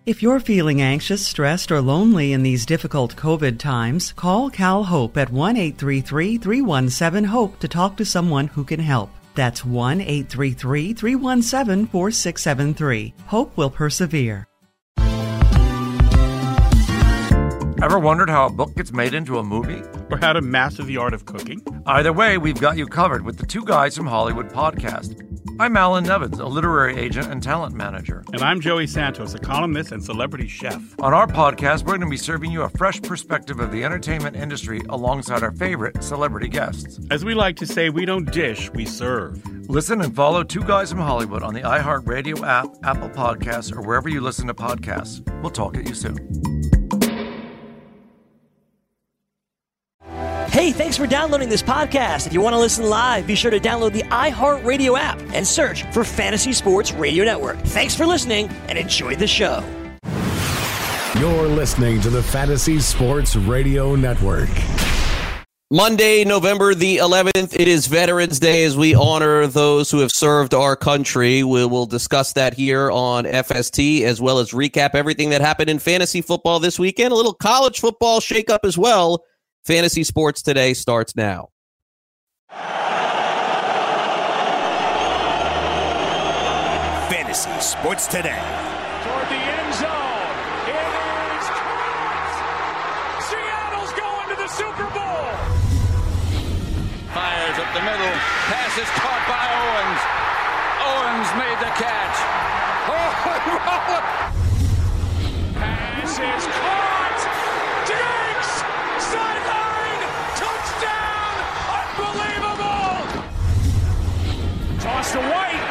If you're feeling anxious, stressed, or lonely in these difficult COVID times, call Cal Hope at 1-833-317-HOPE to talk to someone who can help. That's 1-833-317-4673. Hope will persevere. Ever wondered how a book gets made into a movie? Or how to master the art of cooking? Either way, we've got you covered with the Two Guys from Hollywood podcast. I'm Alan Nevins, a literary agent and talent manager. And I'm Joey Santos, a columnist and celebrity chef. On our podcast, we're going to be serving you a fresh perspective of the entertainment industry alongside our favorite celebrity guests. As we like to say, we don't dish, we serve. Listen and follow Two Guys from Hollywood on the iHeartRadio app, Apple Podcasts, or wherever you listen to podcasts. We'll talk at you soon. Hey, thanks for downloading this podcast. If you want to listen live, be sure to download the iHeartRadio app and search for Fantasy Sports Radio Network. Thanks for listening and enjoy the show. You're listening to the Fantasy Sports Radio Network. Monday, November the 11th, it is Veterans Day as we honor those who have served our country. We will discuss that here on FST, as well as recap everything that happened in fantasy football this weekend. A little college football shakeup as well. Fantasy Sports Today starts now. Fantasy Sports Today. Toward the end zone. It is caught. Seattle's going to the Super Bowl. Fires up the middle. Pass is caught by Owens. Owens made the catch. Pass is caught. Diggs. Sideline. Touchdown. Unbelievable. Toss to White.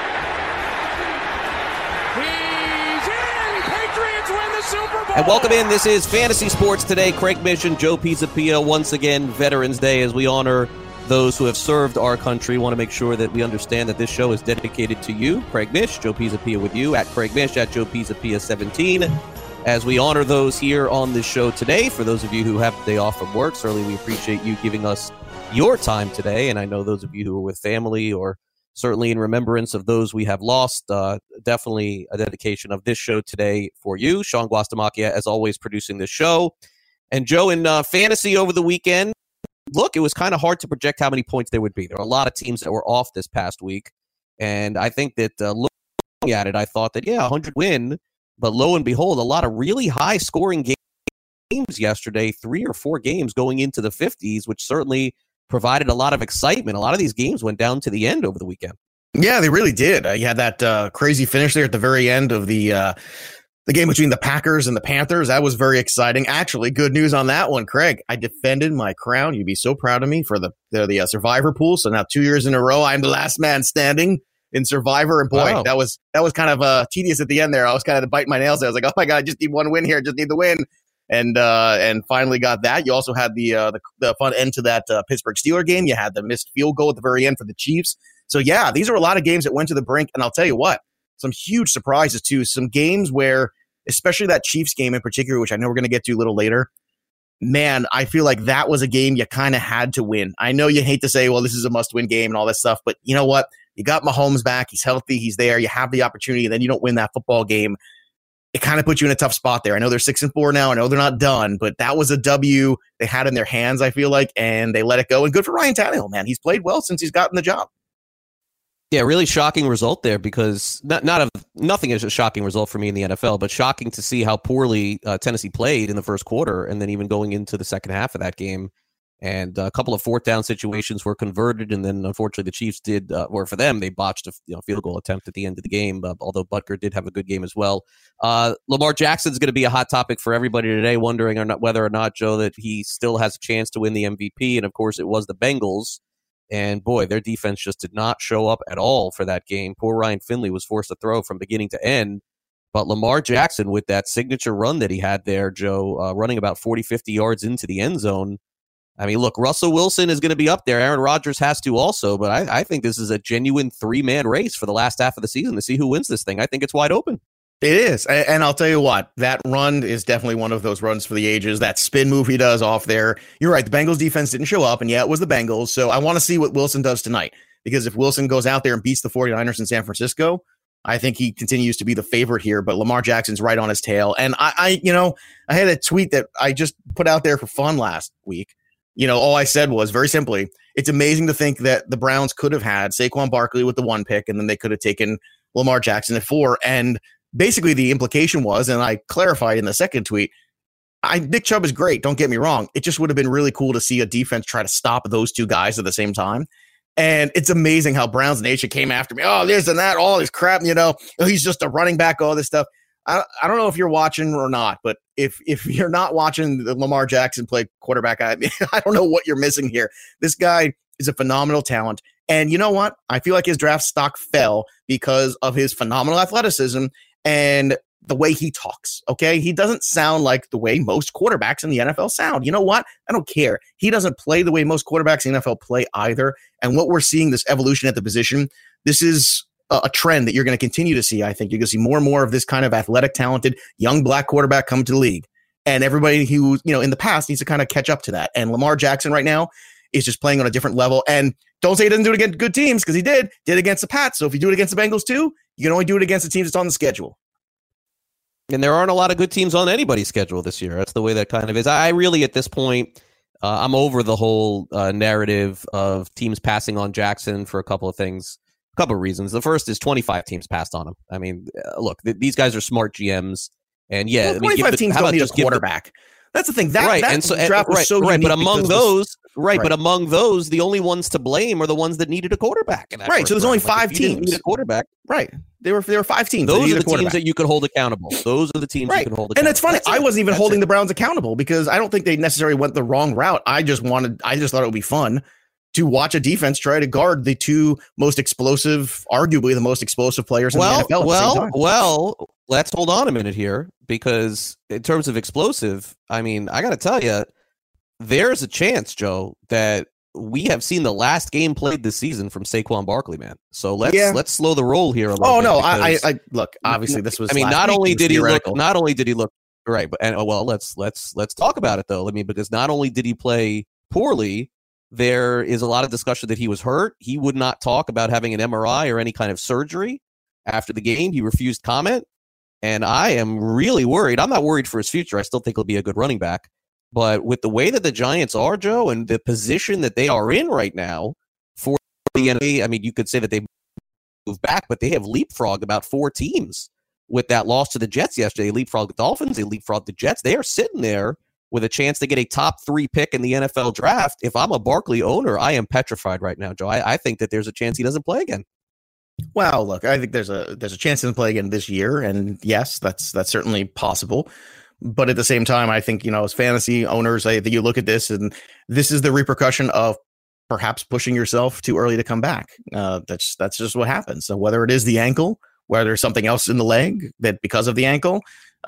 He's in. Patriots win the Super Bowl. And welcome in. This is Fantasy Sports Today. Craig Mission, Joe Pisapia. Once again, Veterans Day as we honor those who have served our country. Want to make sure that we understand that this show is dedicated to you. Craig Mish, Joe Pisapia with you, at Craig Mish, at Joe Pisapia 17. As we honor those here on this show today, for those of you who have the day off from work, certainly we appreciate you giving us your time today. And I know those of you who are with family or certainly in remembrance of those we have lost, definitely a dedication of this show today for you. Sean Guastamacchia, as always, producing this show. And Joe, in fantasy over the weekend, look, it was kind of hard to project how many points there would be. There were a lot of teams that were off this past week. And I think that looking at it, I thought that, 100 win. But lo and behold, a lot of really high-scoring games yesterday, 3 or 4 games going into the 50s, which certainly provided a lot of excitement. A lot of these games went down to the end over the weekend. Yeah, they really did. You had that crazy finish there at the very end of the game between the Packers and the Panthers. That was very exciting. Actually, good news on that one, Craig. I defended my crown. You'd be so proud of me for the Survivor pool. So now 2 years in a row, I'm the last man standing in Survivor. And boy, wow. that was kind of tedious at the end there. I was kind of biting my nails. I was like, oh my God, I just need one win here. Just need the win. And finally got that. You also had the fun end to that Pittsburgh Steelers game. You had the missed field goal at the very end for the Chiefs. So yeah, these are a lot of games that went to the brink. And I'll tell you what, some huge surprises too. Some games where, especially that Chiefs game in particular, which I know we're going to get to a little later, man, I feel like that was a game you kind of had to win. I know you hate to say, well, this is a must-win game and all that stuff, but you know what? You got Mahomes back. He's healthy. He's there. You have the opportunity, and then you don't win that football game. It kind of puts you in a tough spot there. I know they're 6-4 now. I know they're not done, but that was a W they had in their hands, I feel like, and they let it go. And good for Ryan Tannehill, man. He's played well since he's gotten the job. Yeah, really shocking result there, because nothing is a shocking result for me in the NFL, but shocking to see how poorly Tennessee played in the first quarter, and then even going into the second half of that game. And a couple of fourth down situations were converted, and then unfortunately the Chiefs did, or for them, they botched a field goal attempt at the end of the game, although Butker did have a good game as well. Lamar Jackson's going to be a hot topic for everybody today, wondering whether or not, Joe, that he still has a chance to win the MVP. And of course, it was the Bengals. And boy, their defense just did not show up at all for that game. Poor Ryan Finley was forced to throw from beginning to end. But Lamar Jackson, with that signature run that he had there, Joe, running about 40, 50 yards into the end zone. I mean, look, Russell Wilson is going to be up there. Aaron Rodgers has to also. But I think this is a genuine 3-man race for the last half of the season to see who wins this thing. I think it's wide open. It is. And I'll tell you what, that run is definitely one of those runs for the ages. That spin move he does off there. You're right. The Bengals defense didn't show up. And yeah, it was the Bengals. So I want to see what Wilson does tonight, because if Wilson goes out there and beats the 49ers in San Francisco, I think he continues to be the favorite here, but Lamar Jackson's right on his tail. And I had a tweet that I just put out there for fun last week. All I said was very simply, it's amazing to think that the Browns could have had Saquon Barkley with the 1 pick, and then they could have taken Lamar Jackson at 4. And basically the implication was, and I clarified in the second tweet, Nick Chubb is great. Don't get me wrong. It just would have been really cool to see a defense try to stop those two guys at the same time. And it's amazing how Browns Nation came after me. Oh, this and that, all this crap, he's just a running back, all this stuff. I don't know if you're watching or not, but if you're not watching the Lamar Jackson play quarterback, I don't know what you're missing here. This guy is a phenomenal talent. And you know what? I feel like his draft stock fell because of his phenomenal athleticism and the way he talks, okay? He doesn't sound like the way most quarterbacks in the NFL sound. You know what? I don't care. He doesn't play the way most quarterbacks in the NFL play either. And what we're seeing, this evolution at the position, this is a trend that you're going to continue to see. I think you're going to see more and more of this kind of athletic, talented, young black quarterback come to the league. And everybody who, in the past needs to kind of catch up to that. And Lamar Jackson right now is just playing on a different level. And don't say he doesn't do it against good teams, because he did against the Pats. So if you do it against the Bengals too, you can only do it against the teams that's on the schedule. And there aren't a lot of good teams on anybody's schedule this year. That's the way that kind of is. I really, at this point, I'm over the whole narrative of teams passing on Jackson for a couple of things, a couple of reasons. The first is 25 teams passed on him. I mean, look, these guys are smart GMs. And 25 teams don't need a quarterback. That's the thing. That draft was so unique. But among those, but among those, the only ones to blame are the ones that needed a quarterback. Right. So there's only 5 teams. Need a quarterback. Right. There were 5 teams. Those are the teams that you could hold accountable. Those are the teams you can hold accountable. And it's funny. I wasn't even holding the Browns accountable because I don't think they necessarily went the wrong route. I just thought it would be fun to watch a defense try to guard the two most explosive, arguably the most explosive players in the NFL. Well, let's hold on a minute here, because in terms of explosive, I mean, I got to tell you, there's a chance, Joe, that we have seen the last game played this season from Saquon Barkley, man. So let's slow the roll here a little bit. Oh no, I look. Obviously, this was. I mean, not only did he look right, but let's talk about it though. I mean, because not only did he play poorly, there is a lot of discussion that he was hurt. He would not talk about having an MRI or any kind of surgery after the game. He refused comment. And I am really worried. I'm not worried for his future. I still think he'll be a good running back. But with the way that the Giants are, Joe, and the position that they are in right now for the NBA, I mean, you could say that they moved back, but they have leapfrogged about 4 teams with that loss to the Jets yesterday. They leapfrogged the Dolphins. They leapfrogged the Jets. They are sitting there with a chance to get a top 3 pick in the NFL draft. If I'm a Barkley owner, I am petrified right now, Joe. I think that there's a chance he doesn't play again. Well, look, I think there's a chance to play again this year, and yes, that's certainly possible. But at the same time, I think, as fantasy owners, I think you look at this, and this is the repercussion of perhaps pushing yourself too early to come back. That's just what happens. So whether it is the ankle, whether there's something else in the leg that because of the ankle,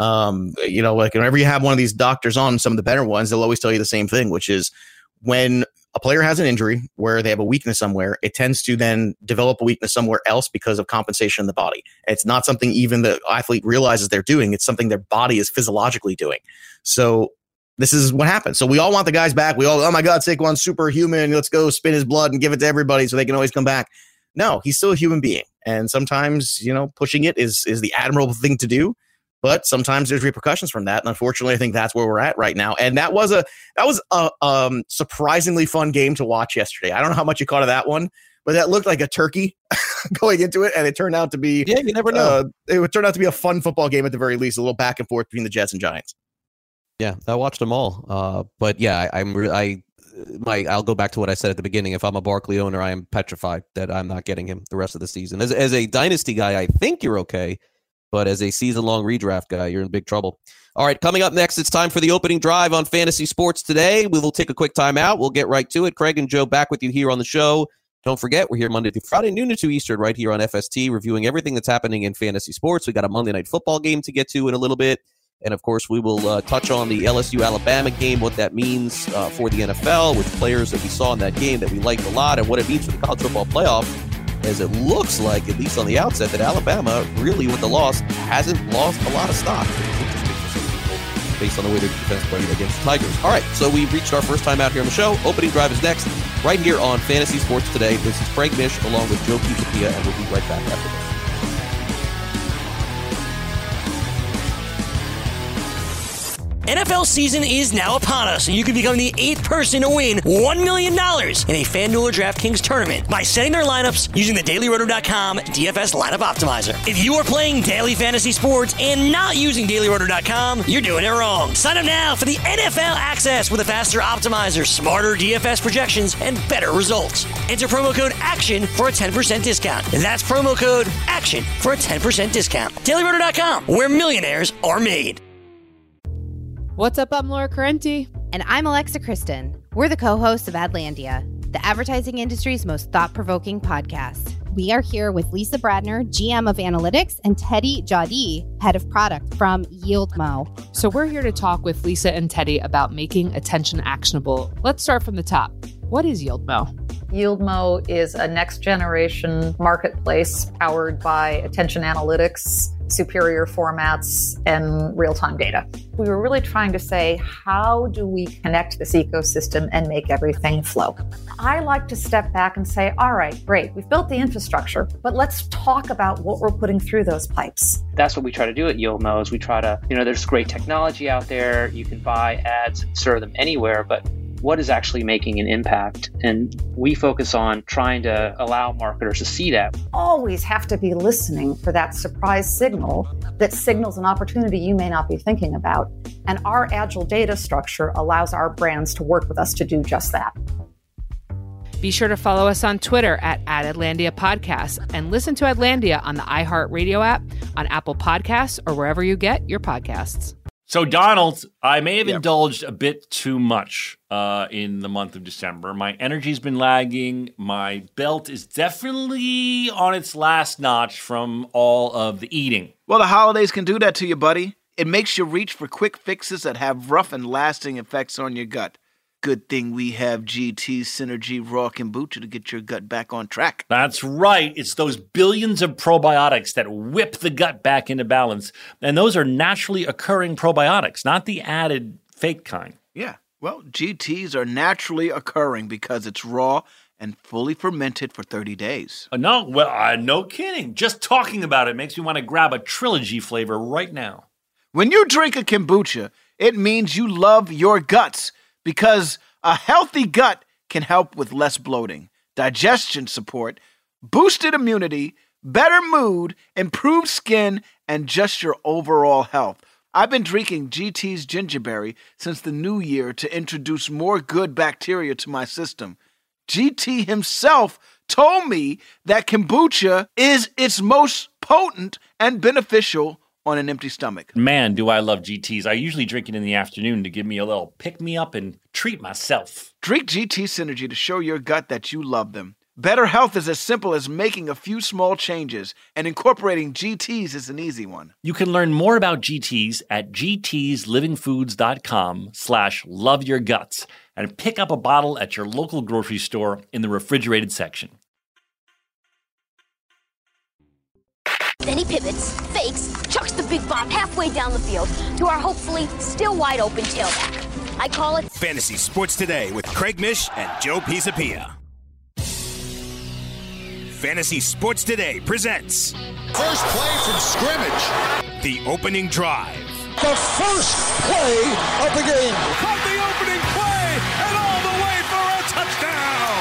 like whenever you have one of these doctors on, some of the better ones, they'll always tell you the same thing, which is when a player has an injury where they have a weakness somewhere, it tends to then develop a weakness somewhere else because of compensation in the body. It's not something even the athlete realizes they're doing. It's something their body is physiologically doing. So this is what happens. So we all want the guys back. We all, oh my God, Saquon's superhuman. Let's go spin his blood and give it to everybody so they can always come back. No, he's still a human being. And sometimes, pushing it is the admirable thing to do. But sometimes there's repercussions from that. And unfortunately, I think that's where we're at right now. And that was a surprisingly fun game to watch yesterday. I don't know how much you caught of that one, but that looked like a turkey going into it. And it turned out to be, you never know. It would turn out to be a fun football game at the very least, a little back and forth between the Jets and Giants. Yeah, I watched them all. But yeah, I'll go back to what I said at the beginning. If I'm a Barkley owner, I am petrified that I'm not getting him the rest of the season. As a dynasty guy, I think you're okay. But as a season-long redraft guy, you're in big trouble. All right, coming up next, it's time for the opening drive on Fantasy Sports Today. We will take a quick time out. We'll get right to it. Craig and Joe back with you here on the show. Don't forget, we're here Monday through Friday, noon to 2 Eastern, right here on FST, reviewing everything that's happening in fantasy sports. We got a Monday Night Football game to get to in a little bit. And, of course, we will touch on the LSU-Alabama game, what that means for the NFL, with players that we saw in that game that we liked a lot, and what it means for the college football playoff. As it looks like, at least on the outset, that Alabama really, with the loss, hasn't lost a lot of stock. It's interesting for some people based on the way their defense played against the Tigers. All right, so we've reached our first time out here on the show. Opening drive is next, right here on Fantasy Sports Today. This is Craig Mish along with Joe Pisapia, and we'll be right back after this. NFL season is now upon us, and you can become the 8th person to win $1 million in a FanDuel or DraftKings tournament by setting their lineups using the DailyRoto.com DFS lineup optimizer. If you are playing daily fantasy sports and not using DailyRoto.com, you're doing it wrong. Sign up now for the NFL access with a faster optimizer, smarter DFS projections, and better results. Enter promo code ACTION for a 10% discount. That's promo code ACTION for a 10% discount. DailyRoto.com, where millionaires are made. What's up? I'm Laura Carenti. And I'm Alexa Kristen. We're the co-hosts of Adlandia, the advertising industry's most thought-provoking podcast. We are here with Lisa Bradner, GM of Analytics, and Teddy Jadi, Head of Product from YieldMo. So we're here to talk with Lisa and Teddy about making attention actionable. Let's start from the top. What is YieldMo? YieldMo is a next-generation marketplace powered by attention analytics, superior formats, and real-time data. We were really trying to say, how do we connect this ecosystem and make everything flow? I like to step back and say, all right, great, we've built the infrastructure, but let's talk about what we're putting through those pipes. That's what we try to do at YieldMo is we try to, there's great technology out there. You can buy ads and serve them anywhere, but what is actually making an impact? And we focus on trying to allow marketers to see that. Always have to be listening for that surprise signal that signals an opportunity you may not be thinking about. And our agile data structure allows our brands to work with us to do just that. Be sure to follow us on Twitter at Adlandia Podcasts and listen to Adlandia on the iHeartRadio app, on Apple Podcasts, or wherever you get your podcasts. So, Donald, I may have indulged a bit too much in the month of December. My energy's been lagging. My belt is definitely on its last notch from all of the eating. Well, the holidays can do that to you, buddy. It makes you reach for quick fixes that have rough and lasting effects on your gut. Good thing we have GT's Synergy Raw Kombucha to get your gut back on track. That's right. It's those billions of probiotics that whip the gut back into balance. And those are naturally occurring probiotics, not the added fake kind. Yeah. Well, GTs are naturally occurring because it's raw and fully fermented for 30 days. No kidding. Just talking about it makes me want to grab a Trilogy flavor right now. When you drink a kombucha, it means you love your guts. Because a healthy gut can help with less bloating, digestion support, boosted immunity, better mood, improved skin, and just your overall health. I've been drinking GT's Gingerberry since the new year to introduce more good bacteria to my system. GT himself told me that kombucha is its most potent and beneficial on an empty stomach. Man, do I love GTs. I usually drink it in the afternoon to give me a little pick-me-up and treat myself. Drink GT Synergy to show your gut that you love them. Better health is as simple as making a few small changes, and incorporating GTs is an easy one. You can learn more about GTs at gtslivingfoods.com/loveyourguts and pick up a bottle at your local grocery store in the refrigerated section. Then he pivots, fakes, chucks the big bomb halfway down the field to our hopefully still wide open tailback. I call it Fantasy Sports Today with Craig Mish and Joe Pisapia. Fantasy Sports Today presents first play from scrimmage, the opening drive. The first play of the game. Caught the opening play and all the way for a touchdown.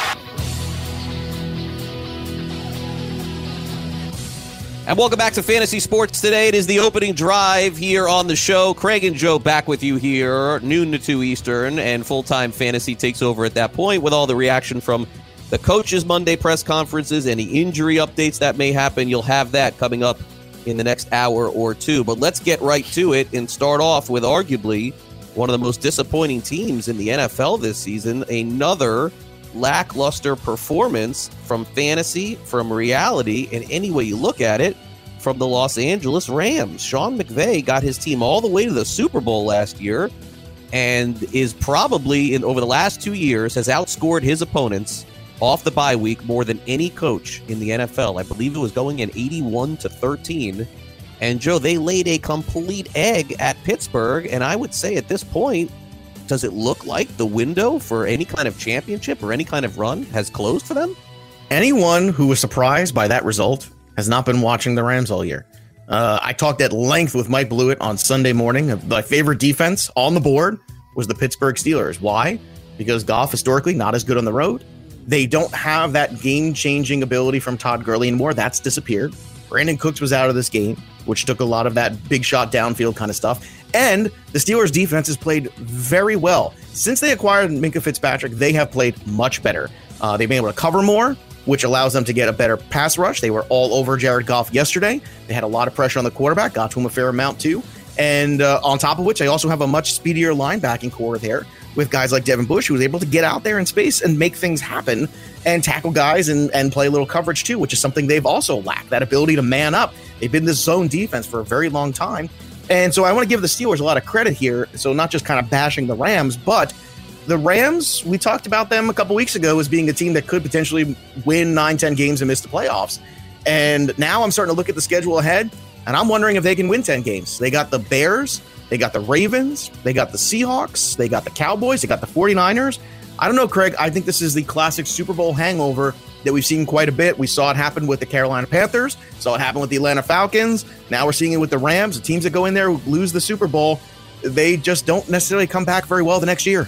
And welcome back to Fantasy Sports Today. It is the opening drive here on the show. Craig and Joe back with you here, noon to 2 Eastern, and full-time fantasy takes over at that point with all the reaction from the coaches' Monday press conferences, any injury updates that may happen. You'll have that coming up in the next hour or two. But let's get right to it and start off with arguably one of the most disappointing teams in the NFL this season. Another lackluster performance from fantasy, from reality, and any way you look at it, from the Los Angeles Rams. Sean McVay got his team all the way to the Super Bowl last year and is probably, over the last 2 years, has outscored his opponents off the bye week more than any coach in the NFL. I believe it was going in 81-13. And Joe, they laid a complete egg at Pittsburgh, and I would say at this point, does it look like the window for any kind of championship or any kind of run has closed for them? Anyone who was surprised by that result has not been watching the Rams all year. I talked at length with Mike Blewett on Sunday morning. My favorite defense on the board was the Pittsburgh Steelers. Why? Because Goff, historically, not as good on the road. They don't have that game-changing ability from Todd Gurley anymore. That's disappeared. Brandon Cooks was out of this game, which took a lot of that big shot downfield kind of stuff. And the Steelers' defense has played very well. Since they acquired Minkah Fitzpatrick, they have played much better. They've been able to cover more, which allows them to get a better pass rush. They were all over Jared Goff yesterday. They had a lot of pressure on the quarterback, got to him a fair amount too. And on top of which, they also have a much speedier linebacking core there with guys like Devin Bush, who was able to get out there in space and make things happen and tackle guys and play a little coverage too, which is something they've also lacked, that ability to man up. They've been this zone defense for a very long time. And so I want to give the Steelers a lot of credit here. So not just kind of bashing the Rams, but the Rams, we talked about them a couple weeks ago as being a team that could potentially win 9-10 games and miss the playoffs. And now I'm starting to look at the schedule ahead, and I'm wondering if they can win 10 games. They got the Bears, they got the Ravens, they got the Seahawks, they got the Cowboys, they got the 49ers. I don't know, Craig. I think this is the classic Super Bowl hangover that we've seen quite a bit. We saw it happen with the Carolina Panthers, saw it happen with the Atlanta Falcons. Now we're seeing it with the Rams. The teams that go in there lose the Super Bowl. They just don't necessarily come back very well the next year.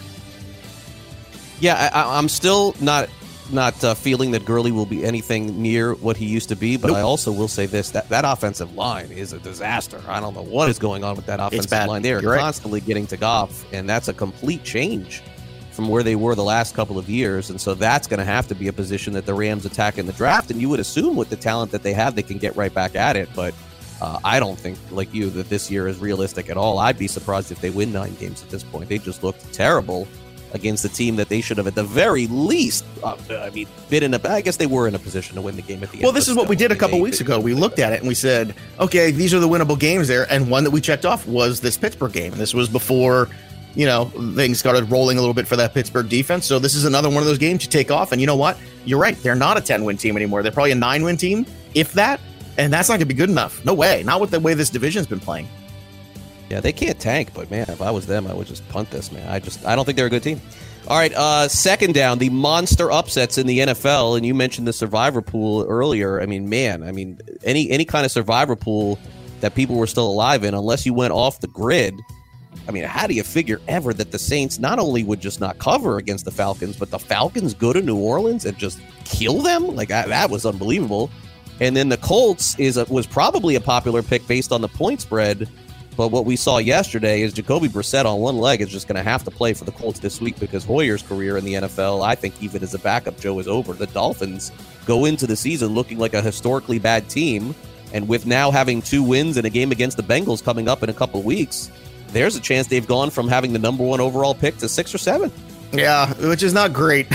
Yeah, I'm still not feeling that Gurley will be anything near what he used to be, but I also will say this, that offensive line is a disaster. I don't know what is going on with that offensive line. They are constantly getting to Goff, and that's a complete change from where they were the last couple of years, and so that's going to have to be a position that the Rams attack in the draft, and you would assume with the talent that they have, they can get right back at it, but I don't think, like you, that this year is realistic at all. I'd be surprised if they win 9 games at this point. They just looked terrible against a team that they should have, at the very least, been in I guess they were in a position to win the game at the end. Well, this is what we did a couple weeks ago. We looked at it and we said, okay, these are the winnable games there. And one that we checked off was this Pittsburgh game. And this was before, things started rolling a little bit for that Pittsburgh defense. So this is another one of those games you take off. And you know what? You're right. They're not a 10-win team anymore. They're probably a 9-win team, if that. And that's not going to be good enough. No way. Not with the way this division's been playing. Yeah, they can't tank, but man, if I was them, I would just punt this, man. I don't think they're a good team. All right, second down, the monster upsets in the NFL, and you mentioned the survivor pool earlier. I mean, any kind of survivor pool that people were still alive in, unless you went off the grid. I mean, how do you figure ever that the Saints not only would just not cover against the Falcons, but the Falcons go to New Orleans and just kill them? Like, that was unbelievable. And then the Colts was probably a popular pick based on the point spread. But what we saw yesterday is Jacoby Brissett on one leg is just going to have to play for the Colts this week because Hoyer's career in the NFL, I think even as a backup, Joe, is over. The Dolphins go into the season looking like a historically bad team. And with now having 2 wins and a game against the Bengals coming up in a couple of weeks, there's a chance they've gone from having the number 1 overall pick to 6 or 7. Yeah, which is not great.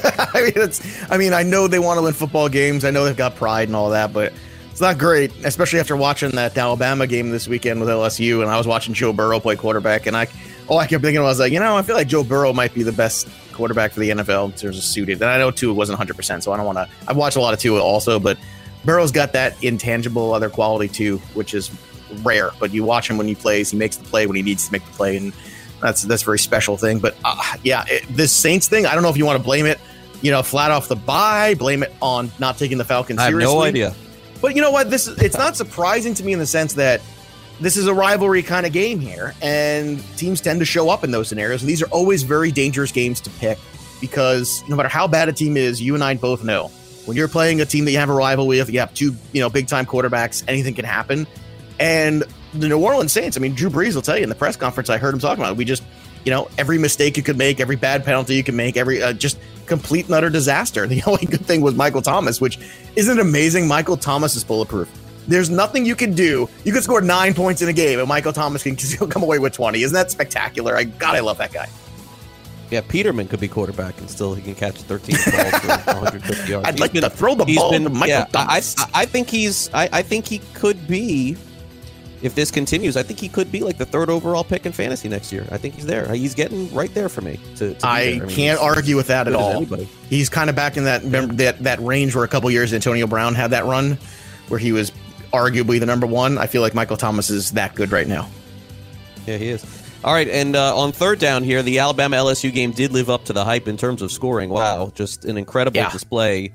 I know they want to win football games. I know they've got pride and all that, but it's not great, especially after watching that Alabama game this weekend with LSU, and I was watching Joe Burrow play quarterback, and I kept thinking, I was like, I feel like Joe Burrow might be the best quarterback for the NFL in terms of suited. And I know Tua wasn't 100%, so I don't want to. I've watched a lot of Tua also, but Burrow's got that intangible other quality too, which is rare. But you watch him when he plays, he makes the play when he needs to make the play, and that's a very special thing. But this Saints thing, I don't know if you want to blame it, flat off the bye, blame it on not taking the Falcons seriously. I have no idea. But you know what? It's not surprising to me in the sense that this is a rivalry kind of game here, and teams tend to show up in those scenarios. And these are always very dangerous games to pick because no matter how bad a team is, you and I both know when you're playing a team that you have a rival with, you have 2 big time quarterbacks, anything can happen. And the New Orleans Saints, Drew Brees will tell you in the press conference, I heard him talking about it. We just, every mistake you could make, every bad penalty you can make, every just complete and utter disaster. The only good thing was Michael Thomas, which isn't amazing. Michael Thomas is bulletproof. There's nothing you can do. You could score 9 points in a game, and Michael Thomas can still come away with 20. Isn't that spectacular? I love that guy. Yeah, Peterman could be quarterback, and still he can catch 13 balls for 150 yards. I'd like to throw the ball to Michael Thomas. I think he could be. If this continues, I think he could be like the 3rd overall pick in fantasy next year. I think he's there. He's getting right there for me. I can't argue with that at all. He's kind of back in that range where a couple years Antonio Brown had that run where he was arguably the number 1. I feel like Michael Thomas is that good right now. Yeah, he is. All right, and on third down here, the Alabama-LSU game did live up to the hype in terms of scoring. Wow, just an incredible display.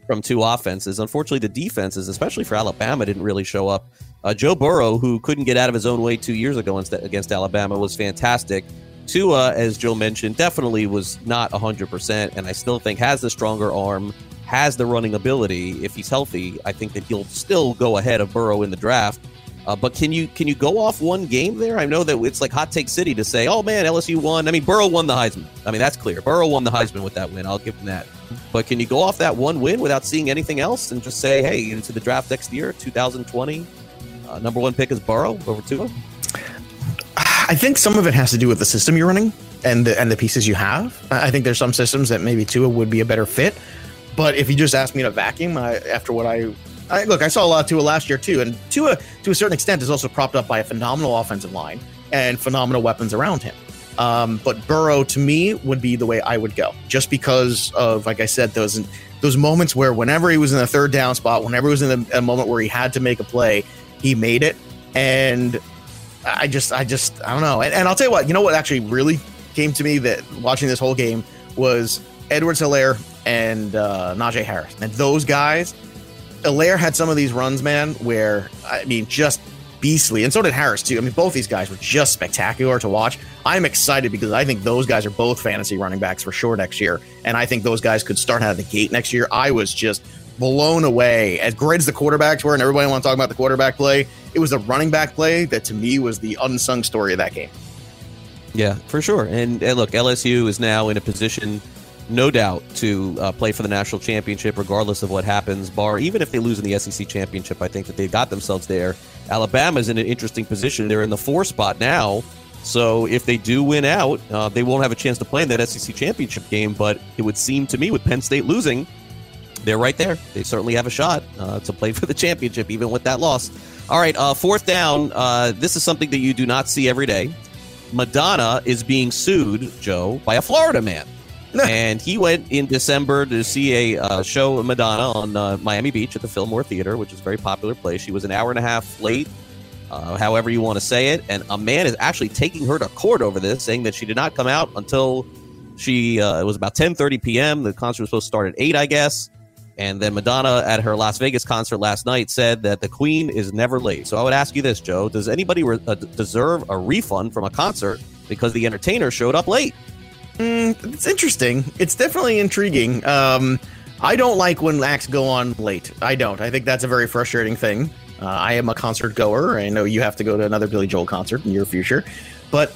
from two offenses. Unfortunately, the defenses, especially for Alabama, didn't really show up. Joe Burrow, who couldn't get out of his own way 2 years ago against Alabama, was fantastic. Tua, as Joe mentioned, definitely was not 100%, and I still think has the stronger arm, has the running ability. If he's healthy, I think that he'll still go ahead of Burrow in the draft. But can you go off one game there? I know that it's like hot take city to say, oh man, LSU won. I mean, Burrow won the Heisman. I mean, that's clear. Burrow won the Heisman with that win. I'll give him that. But can you go off that one win without seeing anything else and just say, hey, into the draft next year, 2020, number one pick is Burrow over Tua? I think some of it has to do with the system you're running and the pieces you have. I think there's some systems that maybe Tua would be a better fit. But if you just ask me in a vacuum, after what I saw a lot of Tua last year too, and Tua, to a certain extent, is also propped up by a phenomenal offensive line and phenomenal weapons around him. But Burrow, to me, would be the way I would go, just because of, like I said, those moments where whenever he was in the third down spot, whenever he was in a moment where he had to make a play, he made it. And I don't know. And I'll tell you what actually really came to me that watching this whole game was Edwards-Helaire and Najee Harris. And those guys, Helaire had some of these runs, man, where, I mean, just beastly. And so did Harris, too. I mean, both these guys were just spectacular to watch. I'm excited because I think those guys are both fantasy running backs for sure next year. And I think those guys could start out of the gate next year. I was just blown away. As great as the quarterbacks were, and everybody want to talk about the quarterback play, it was the running back play that, to me, was the unsung story of that game. Yeah, for sure. And look, LSU is now in a position, no doubt, to play for the national championship regardless of what happens, even if they lose in the SEC championship. I think that they've got themselves there. Alabama's in an interesting position. They're in the 4 spot now, so if they do win out, they won't have a chance to play in that SEC championship game, but it would seem to me with Penn State losing, they're right there. They certainly have a shot to play for the championship, even with that loss. All right, 4th down. This is something that you do not see every day. Madonna is being sued, Joe, by a Florida man. And he went in December to see a show of Madonna on Miami Beach at the Fillmore Theater, which is a very popular place. She was an hour and a half late, however you want to say it. And a man is actually taking her to court over this, saying that she did not come out until it was about 10:30 p.m. The concert was supposed to start at 8, I guess. And then Madonna at her Las Vegas concert last night said that the Queen is never late. So I would ask you this, Joe. Does anybody deserve a refund from a concert because the entertainer showed up late? It's interesting. It's definitely intriguing. I don't like when acts go on late. I don't. I think that's a very frustrating thing. I am a concert goer. I know you have to go to another Billy Joel concert in your future. But,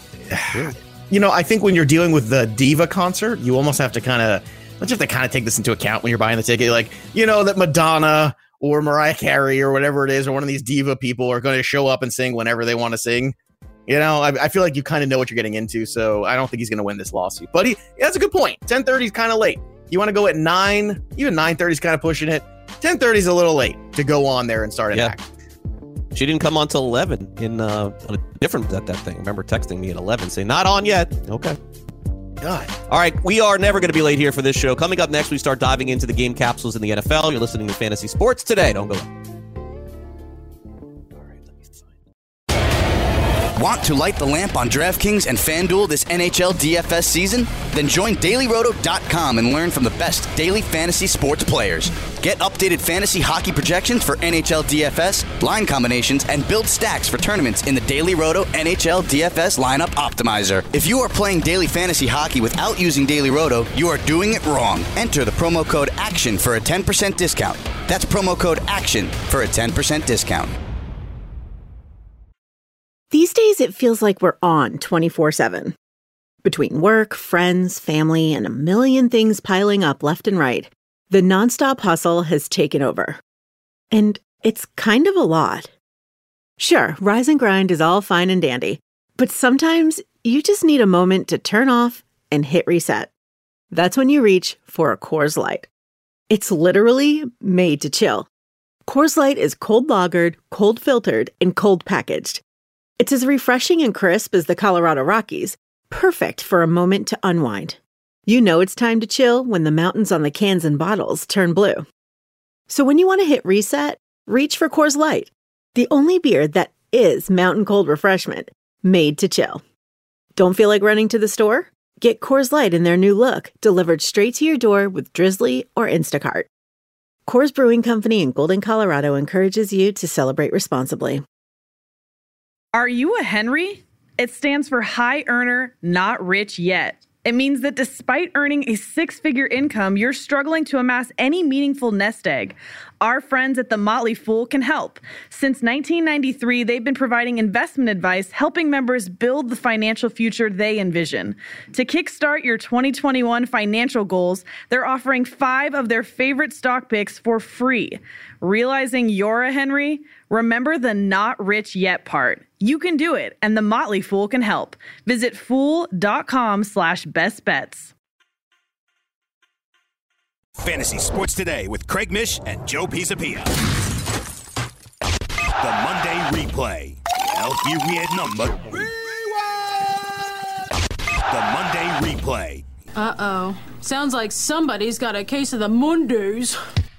I think when you're dealing with the diva concert, you almost have to kind of take this into account when you're buying the ticket. Like, that Madonna or Mariah Carey or whatever it is, or one of these diva people are going to show up and sing whenever they want to sing. I feel like you kind of know what you're getting into, so I don't think he's going to win this lawsuit. But that's a good point. 10:30 is kind of late. You want to go at 9, even 9:30 is kind of pushing it. 10:30 is a little late to go on there and start an act. She didn't come on till 11 on a different that thing. I remember texting me at 11 saying, not on yet. Okay. God. All right, we are never going to be late here for this show. Coming up next, we start diving into the game capsules in the NFL. You're listening to Fantasy Sports Today. Don't go away. Want to light the lamp on DraftKings and FanDuel this NHL DFS season? Then join DailyRoto.com and learn from the best daily fantasy sports players. Get updated fantasy hockey projections for NHL DFS, line combinations, and build stacks for tournaments in the Daily Roto NHL DFS Lineup Optimizer. If you are playing daily fantasy hockey without using Daily Roto, you are doing it wrong. Enter the promo code ACTION for a 10% discount. That's promo code ACTION for a 10% discount. These days, it feels like we're on 24/7. Between work, friends, family, and a million things piling up left and right, the nonstop hustle has taken over. And it's kind of a lot. Sure, rise and grind is all fine and dandy, but sometimes you just need a moment to turn off and hit reset. That's when you reach for a Coors Light. It's literally made to chill. Coors Light is cold lagered, cold filtered, and cold packaged. It's as refreshing and crisp as the Colorado Rockies, perfect for a moment to unwind. You know it's time to chill when the mountains on the cans and bottles turn blue. So when you want to hit reset, reach for Coors Light, the only beer that is mountain cold refreshment, made to chill. Don't feel like running to the store? Get Coors Light in their new look, delivered straight to your door with Drizzly or Instacart. Coors Brewing Company in Golden, Colorado encourages you to celebrate responsibly. Are you a Henry? It stands for High Earner, Not Rich Yet. It means that despite earning a six-figure income, you're struggling to amass any meaningful nest egg. Our friends at The Motley Fool can help. Since 1993, they've been providing investment advice, helping members build the financial future they envision. To kickstart your 2021 financial goals, they're offering 5 of their favorite stock picks for free. Realizing you're a Henry? Remember the not rich yet part. You can do it, and The Motley Fool can help. Visit fool.com/best bets. Fantasy Sports Today with Craig Mish and Joe Pisapia. The Monday replay. LQ weird number. The Monday replay. Uh-oh. Sounds like somebody's got a case of the Mondays.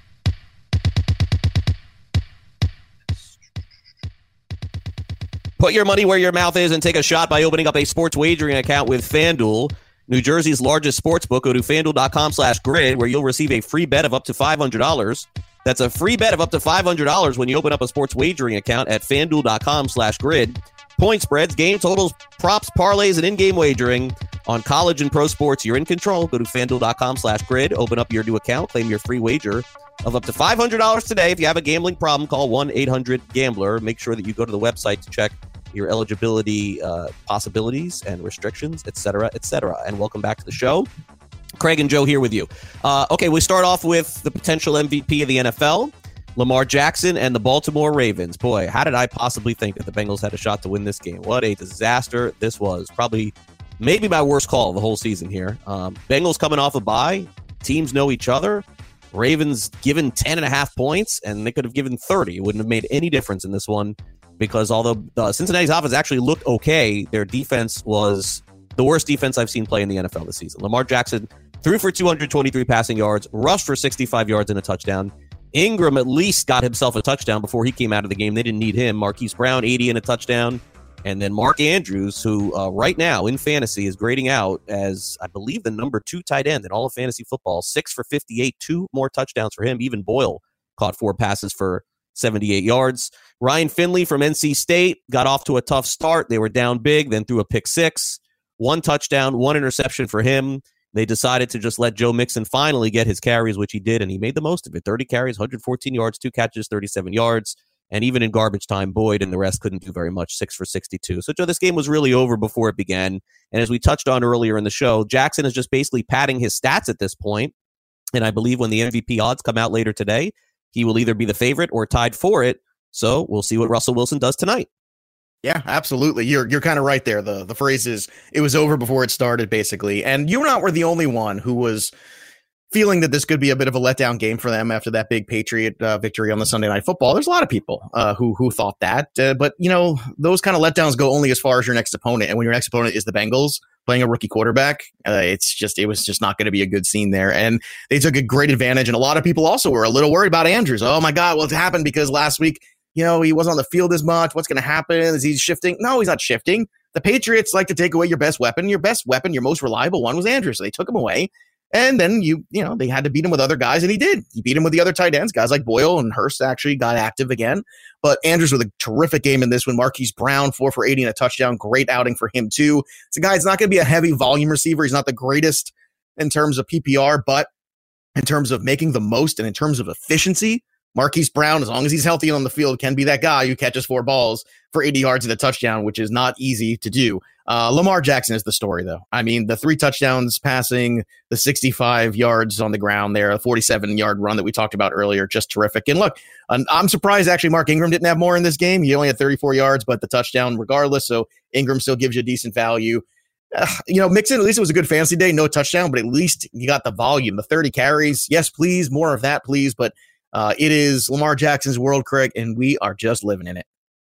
Put your money where your mouth is and take a shot by opening up a sports wagering account with FanDuel, New Jersey's largest sports book. Go to FanDuel.com/grid, where you'll receive a free bet of up to $500. That's a free bet of up to $500 when you open up a sports wagering account at FanDuel.com/grid. Point spreads, game totals, props, parlays, and in-game wagering on college and pro sports. You're in control. Go to FanDuel.com/grid, open up your new account, claim your free wager of up to $500 today. If you have a gambling problem, call 1-800-GAMBLER. Make sure that you go to the website to check your eligibility possibilities and restrictions, etc., etc. And welcome back to the show. Craig and Joe here with you. Okay, we start off with the potential MVP of the NFL, Lamar Jackson and the Baltimore Ravens. Boy, how did I possibly think that the Bengals had a shot to win this game? What a disaster this was. Probably, maybe my worst call of the whole season here. Bengals coming off a bye. Teams know each other. Ravens given 10.5 points, and they could have given 30. It wouldn't have made any difference in this one, because although Cincinnati's offense actually looked okay, their defense was the worst defense I've seen play in the NFL this season. Lamar Jackson threw for 223 passing yards, rushed for 65 yards and a touchdown. Ingram at least got himself a touchdown before he came out of the game. They didn't need him. Marquise Brown, 80 and a touchdown. And then Mark Andrews, who right now in fantasy is grading out as, I believe, the number 2 tight end in all of fantasy football. 6 for 58, 2 more touchdowns for him. Even Boyle caught 4 passes for 78 yards. Ryan Finley from NC State got off to a tough start. They were down big, then threw a pick 6. 1 touchdown, 1 interception for him. They decided to just let Joe Mixon finally get his carries, which he did, and he made the most of it. 30 carries, 114 yards, 2 catches, 37 yards. And even in garbage time, Boyd and the rest couldn't do very much, 6 for 62. So, Joe, this game was really over before it began. And as we touched on earlier in the show, Jackson is just basically padding his stats at this point. And I believe when the MVP odds come out later today, he will either be the favorite or tied for it. So we'll see what Russell Wilson does tonight. Yeah, absolutely. You're kind of right there. The phrase is, it was over before it started, basically. And you and I were the only one who was feeling that this could be a bit of a letdown game for them after that big Patriot victory on the Sunday Night Football. There's a lot of people who thought that. But, you know, those kind of letdowns go only as far as your next opponent. And when your next opponent is the Bengals playing a rookie quarterback, it was just not going to be a good scene there. And they took a great advantage. And a lot of people also were a little worried about Andrews. Oh, my God, what's happened? Because last week, you know, he wasn't on the field as much. What's going to happen? Is he shifting? No, he's not shifting. The Patriots like to take away your best weapon. Your best weapon, your most reliable one, was Andrews. So they took him away. And then, they had to beat him with other guys, and he did. He beat him with the other tight ends. Guys like Boyle and Hurst actually got active again. But Andrews with a terrific game in this one. Marquise Brown, 4 for 80 and a touchdown. Great outing for him, too. It's a guy that's not going to be a heavy volume receiver. He's not the greatest in terms of PPR, but in terms of making the most and in terms of efficiency, Marquise Brown, as long as he's healthy on the field, can be that guy who catches 4 balls for 80 yards and a touchdown, which is not easy to do. Lamar Jackson is the story, though. I mean, the 3 touchdowns passing, the 65 yards on the ground there, a 47-yard run that we talked about earlier, just terrific. And look, I'm surprised, actually, Mark Ingram didn't have more in this game. He only had 34 yards, but the touchdown regardless, so Ingram still gives you a decent value. Mixon, at least it was a good fantasy day, no touchdown, but at least you got the volume, the 30 carries. Yes, please, more of that, please, but it is Lamar Jackson's world, Craig, and we are just living in it.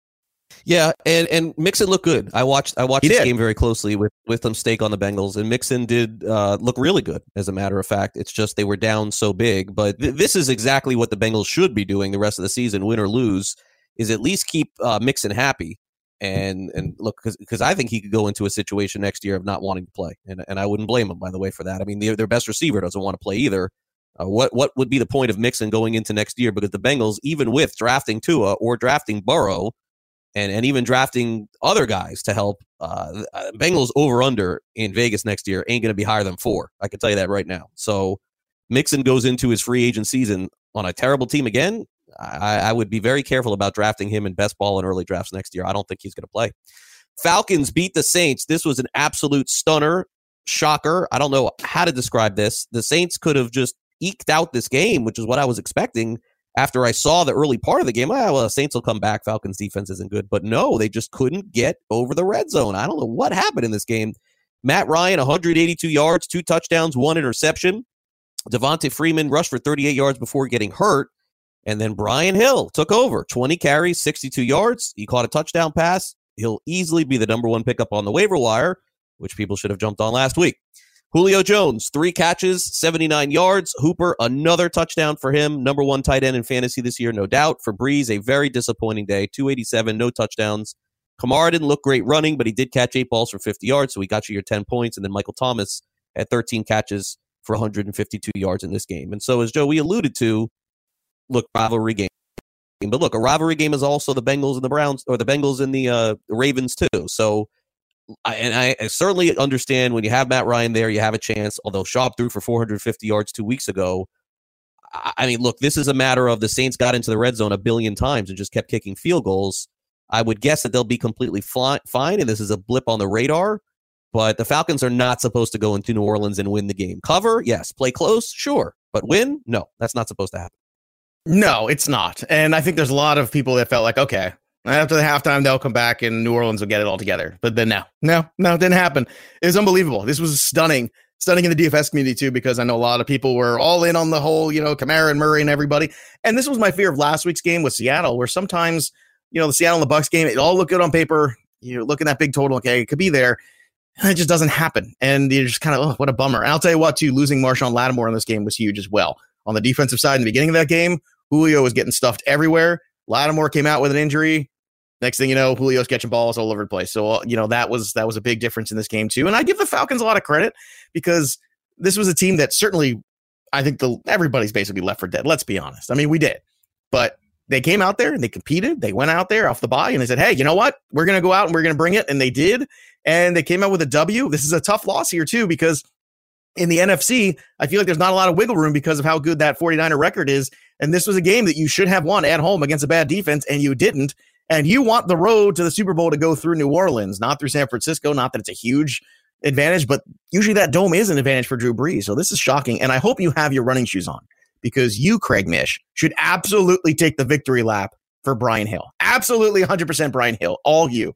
Yeah, and Mixon looked good. I watched this game very closely with some stake on the Bengals, and Mixon did look really good, as a matter of fact. It's just they were down so big. But this is exactly what the Bengals should be doing the rest of the season, win or lose, is at least keep Mixon happy. And look, because I think he could go into a situation next year of not wanting to play. And I wouldn't blame him, by the way, for that. I mean, their best receiver doesn't want to play either. What would be the point of Mixon going into next year? Because the Bengals, even with drafting Tua or drafting Burrow and even drafting other guys to help, Bengals over-under in Vegas next year ain't going to be higher than 4. I can tell you that right now. So Mixon goes into his free agent season on a terrible team again. I would be very careful about drafting him in best ball and early drafts next year. I don't think he's going to play. Falcons beat the Saints. This was an absolute stunner, shocker. I don't know how to describe this. The Saints could have just eked out this game, which is what I was expecting after I saw the early part of the game. Well, the Saints will come back. Falcons defense isn't good. But no, they just couldn't get over the red zone. I don't know what happened in this game. Matt Ryan, 182 yards, 2 touchdowns, 1 interception. Devontae Freeman rushed for 38 yards before getting hurt. And then Brian Hill took over, 20 carries, 62 yards. He caught a touchdown pass. He'll easily be the number 1 pickup on the waiver wire, which people should have jumped on last week. Julio Jones, 3 catches, 79 yards. Hooper, another touchdown for him. Number 1 tight end in fantasy this year, no doubt. For Breeze, a very disappointing day, 287, no touchdowns. Kamara didn't look great running, but he did catch 8 balls for 50 yards, so he got you your 10 points. And then Michael Thomas had 13 catches for 152 yards in this game. And so, as Joey alluded to, look, rivalry game. But look, a rivalry game is also the Bengals and the Browns, or the Bengals and the Ravens too. So, I certainly understand when you have Matt Ryan there, you have a chance. Although Schaub threw for 450 yards 2 weeks ago. I mean, look, this is a matter of the Saints got into the red zone a billion times and just kept kicking field goals. I would guess that they'll be completely fine, and this is a blip on the radar. But the Falcons are not supposed to go into New Orleans and win the game. Cover, yes. Play close, sure. But win? No, that's not supposed to happen. No, it's not. And I think there's a lot of people that felt like, okay, after the halftime, they'll come back and New Orleans will get it all together. But then no, it didn't happen. It was unbelievable. This was stunning in the DFS community too, because I know a lot of people were all in on the whole, Kamara and Murray and everybody. And this was my fear of last week's game with Seattle, where sometimes, the Seattle and the Bucs game, it all looked good on paper. You look at that big total, okay, it could be there. And it just doesn't happen. And you're just kind of, oh, what a bummer. And I'll tell you what, too, losing Marshawn Lattimore in this game was huge as well. On the defensive side in the beginning of that game, Julio was getting stuffed everywhere. Lattimore came out with an injury. Next thing you know, Julio's catching balls all over the place. So, that was a big difference in this game, too. And I give the Falcons a lot of credit because this was a team that certainly, I think everybody's basically left for dead. Let's be honest. I mean, we did. But they came out there and they competed. They went out there off the bye and they said, hey, you know what? We're going to go out and we're going to bring it. And they did. And they came out with a W. This is a tough loss here, too, because in the NFC, I feel like there's not a lot of wiggle room because of how good that 49er record is. And this was a game that you should have won at home against a bad defense, and you didn't. And you want the road to the Super Bowl to go through New Orleans, not through San Francisco. Not that it's a huge advantage, but usually that dome is an advantage for Drew Brees. So this is shocking. And I hope you have your running shoes on, because you, Craig Mish, should absolutely take the victory lap for Brian Hill. Absolutely 100% Brian Hill. All you.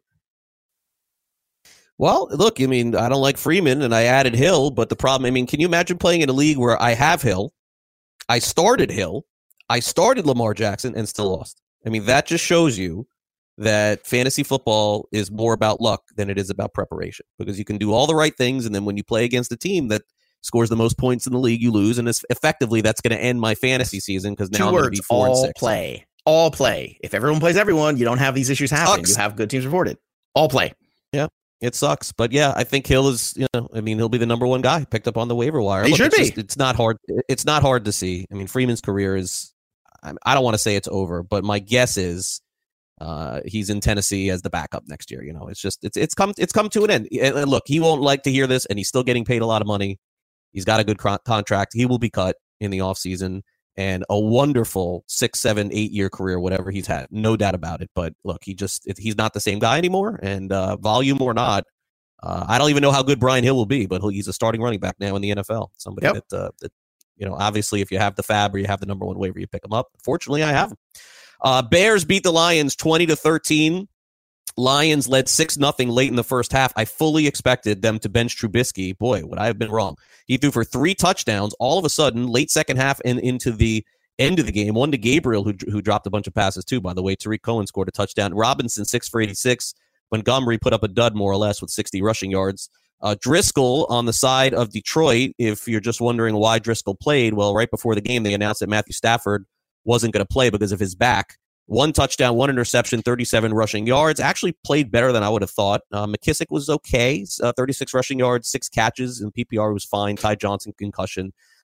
Well, look, I mean, I don't like Freeman, and I added Hill, but the problem, I mean, can you imagine playing in a league where I have Hill, I started Hill, I started Lamar Jackson, and still lost? I mean, that just shows you that fantasy football is more about luck than it is about preparation, because you can do all the right things, and then when you play against a team that scores the most points in the league, you lose, and effectively that's going to end my fantasy season, because now I'm going to be 4-6. All play. If everyone plays everyone, you don't have these issues happening. You have good teams reported. All play. Yeah. It sucks, but yeah, I think Hill is, he'll be the number 1 guy picked up on the waiver wire. He should be. It's not hard. It's not hard to see. I mean, Freeman's career is, I don't want to say it's over, but my guess is he's in Tennessee as the backup next year. It's come to an end. And look, he won't like to hear this, and he's still getting paid a lot of money. He's got a good contract. He will be cut in the offseason. And a wonderful 6, 7, 8 year career, whatever he's had, no doubt about it. But look, he's not the same guy anymore, and volume or not, I don't even know how good Brian Hill will be, but he's a starting running back now in the NFL. Somebody that obviously, if you have the fab or you have the number 1 waiver, you pick him up. Fortunately, I have him. Bears beat the Lions 20-13. Lions led 6-0 late in the first half. I fully expected them to bench Trubisky. Boy, would I have been wrong. He threw for 3 touchdowns all of a sudden, late second half and into the end of the game. One to Gabriel, who dropped a bunch of passes too, by the way. Tariq Cohen scored a touchdown. Robinson, 6 for 86. Montgomery put up a dud, more or less, with 60 rushing yards. Driscoll on the side of Detroit, if you're just wondering why Driscoll played, well, right before the game, they announced that Matthew Stafford wasn't going to play because of his back. 1 touchdown, 1 interception, 37 rushing yards. Actually played better than I would have thought. McKissick was okay. 36 rushing yards, 6 catches, and PPR was fine. Ty Johnson, concussion.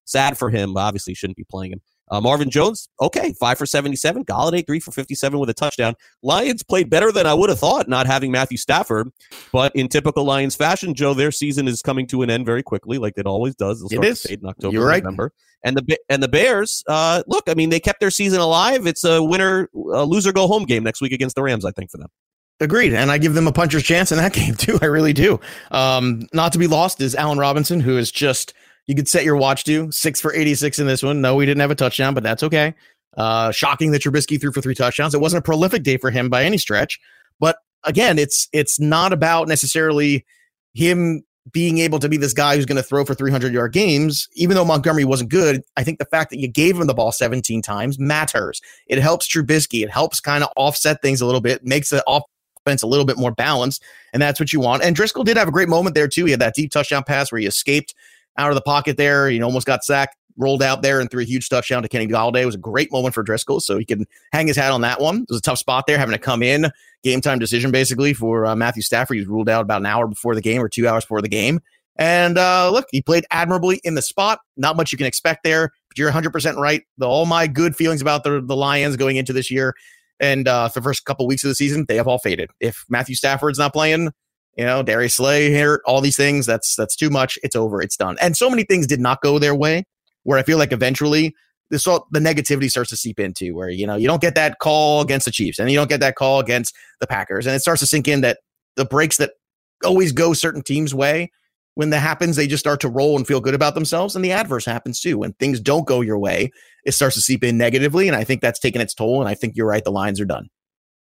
Sad for him. Obviously, shouldn't be playing him. Marvin Jones, okay, 5 for 77. Golladay, 3 for 57 with a touchdown. Lions played better than I would have thought, not having Matthew Stafford. But in typical Lions fashion, Joe, their season is coming to an end very quickly, like it always does. They'll start to fade in October, You're right. November. And the Bears, look, I mean, they kept their season alive. It's a loser go home game next week against the Rams, I think, for them. Agreed. And I give them a puncher's chance in that game, too. I really do. Not to be lost is Allen Robinson, who is just, you could set your watch to 6 for 86 in this one. No, we didn't have a touchdown, but that's okay. Shocking that Trubisky threw for 3 touchdowns. It wasn't a prolific day for him by any stretch. But again, it's not about necessarily him being able to be this guy who's going to throw for 300-yard games. Even though Montgomery wasn't good, I think the fact that you gave him the ball 17 times matters. It helps Trubisky. It helps kind of offset things a little bit, makes the offense a little bit more balanced, and that's what you want. And Driscoll did have a great moment there, too. He had that deep touchdown pass where he escaped out of the pocket there. He almost got sacked, rolled out there, and threw a huge touchdown to Kenny Golladay. It was a great moment for Driscoll, so he can hang his hat on that one. It was a tough spot there, having to come in, game time decision, basically, for Matthew Stafford. He was ruled out about an hour before the game or 2 hours before the game. And look, he played admirably in the spot. Not much you can expect there, but you're 100% right. All my good feelings about the Lions going into this year and the first couple weeks of the season, they have all faded. If Matthew Stafford's not playing, Darius Slay here, all these things, that's too much. It's over. It's done. And so many things did not go their way, where I feel like eventually the negativity starts to seep into, where, you don't get that call against the Chiefs and you don't get that call against the Packers. And it starts to sink in that the breaks that always go certain teams' way, when that happens, they just start to roll and feel good about themselves. And the adverse happens too. When things don't go your way, it starts to seep in negatively. And I think that's taken its toll. And I think you're right. The Lions are done.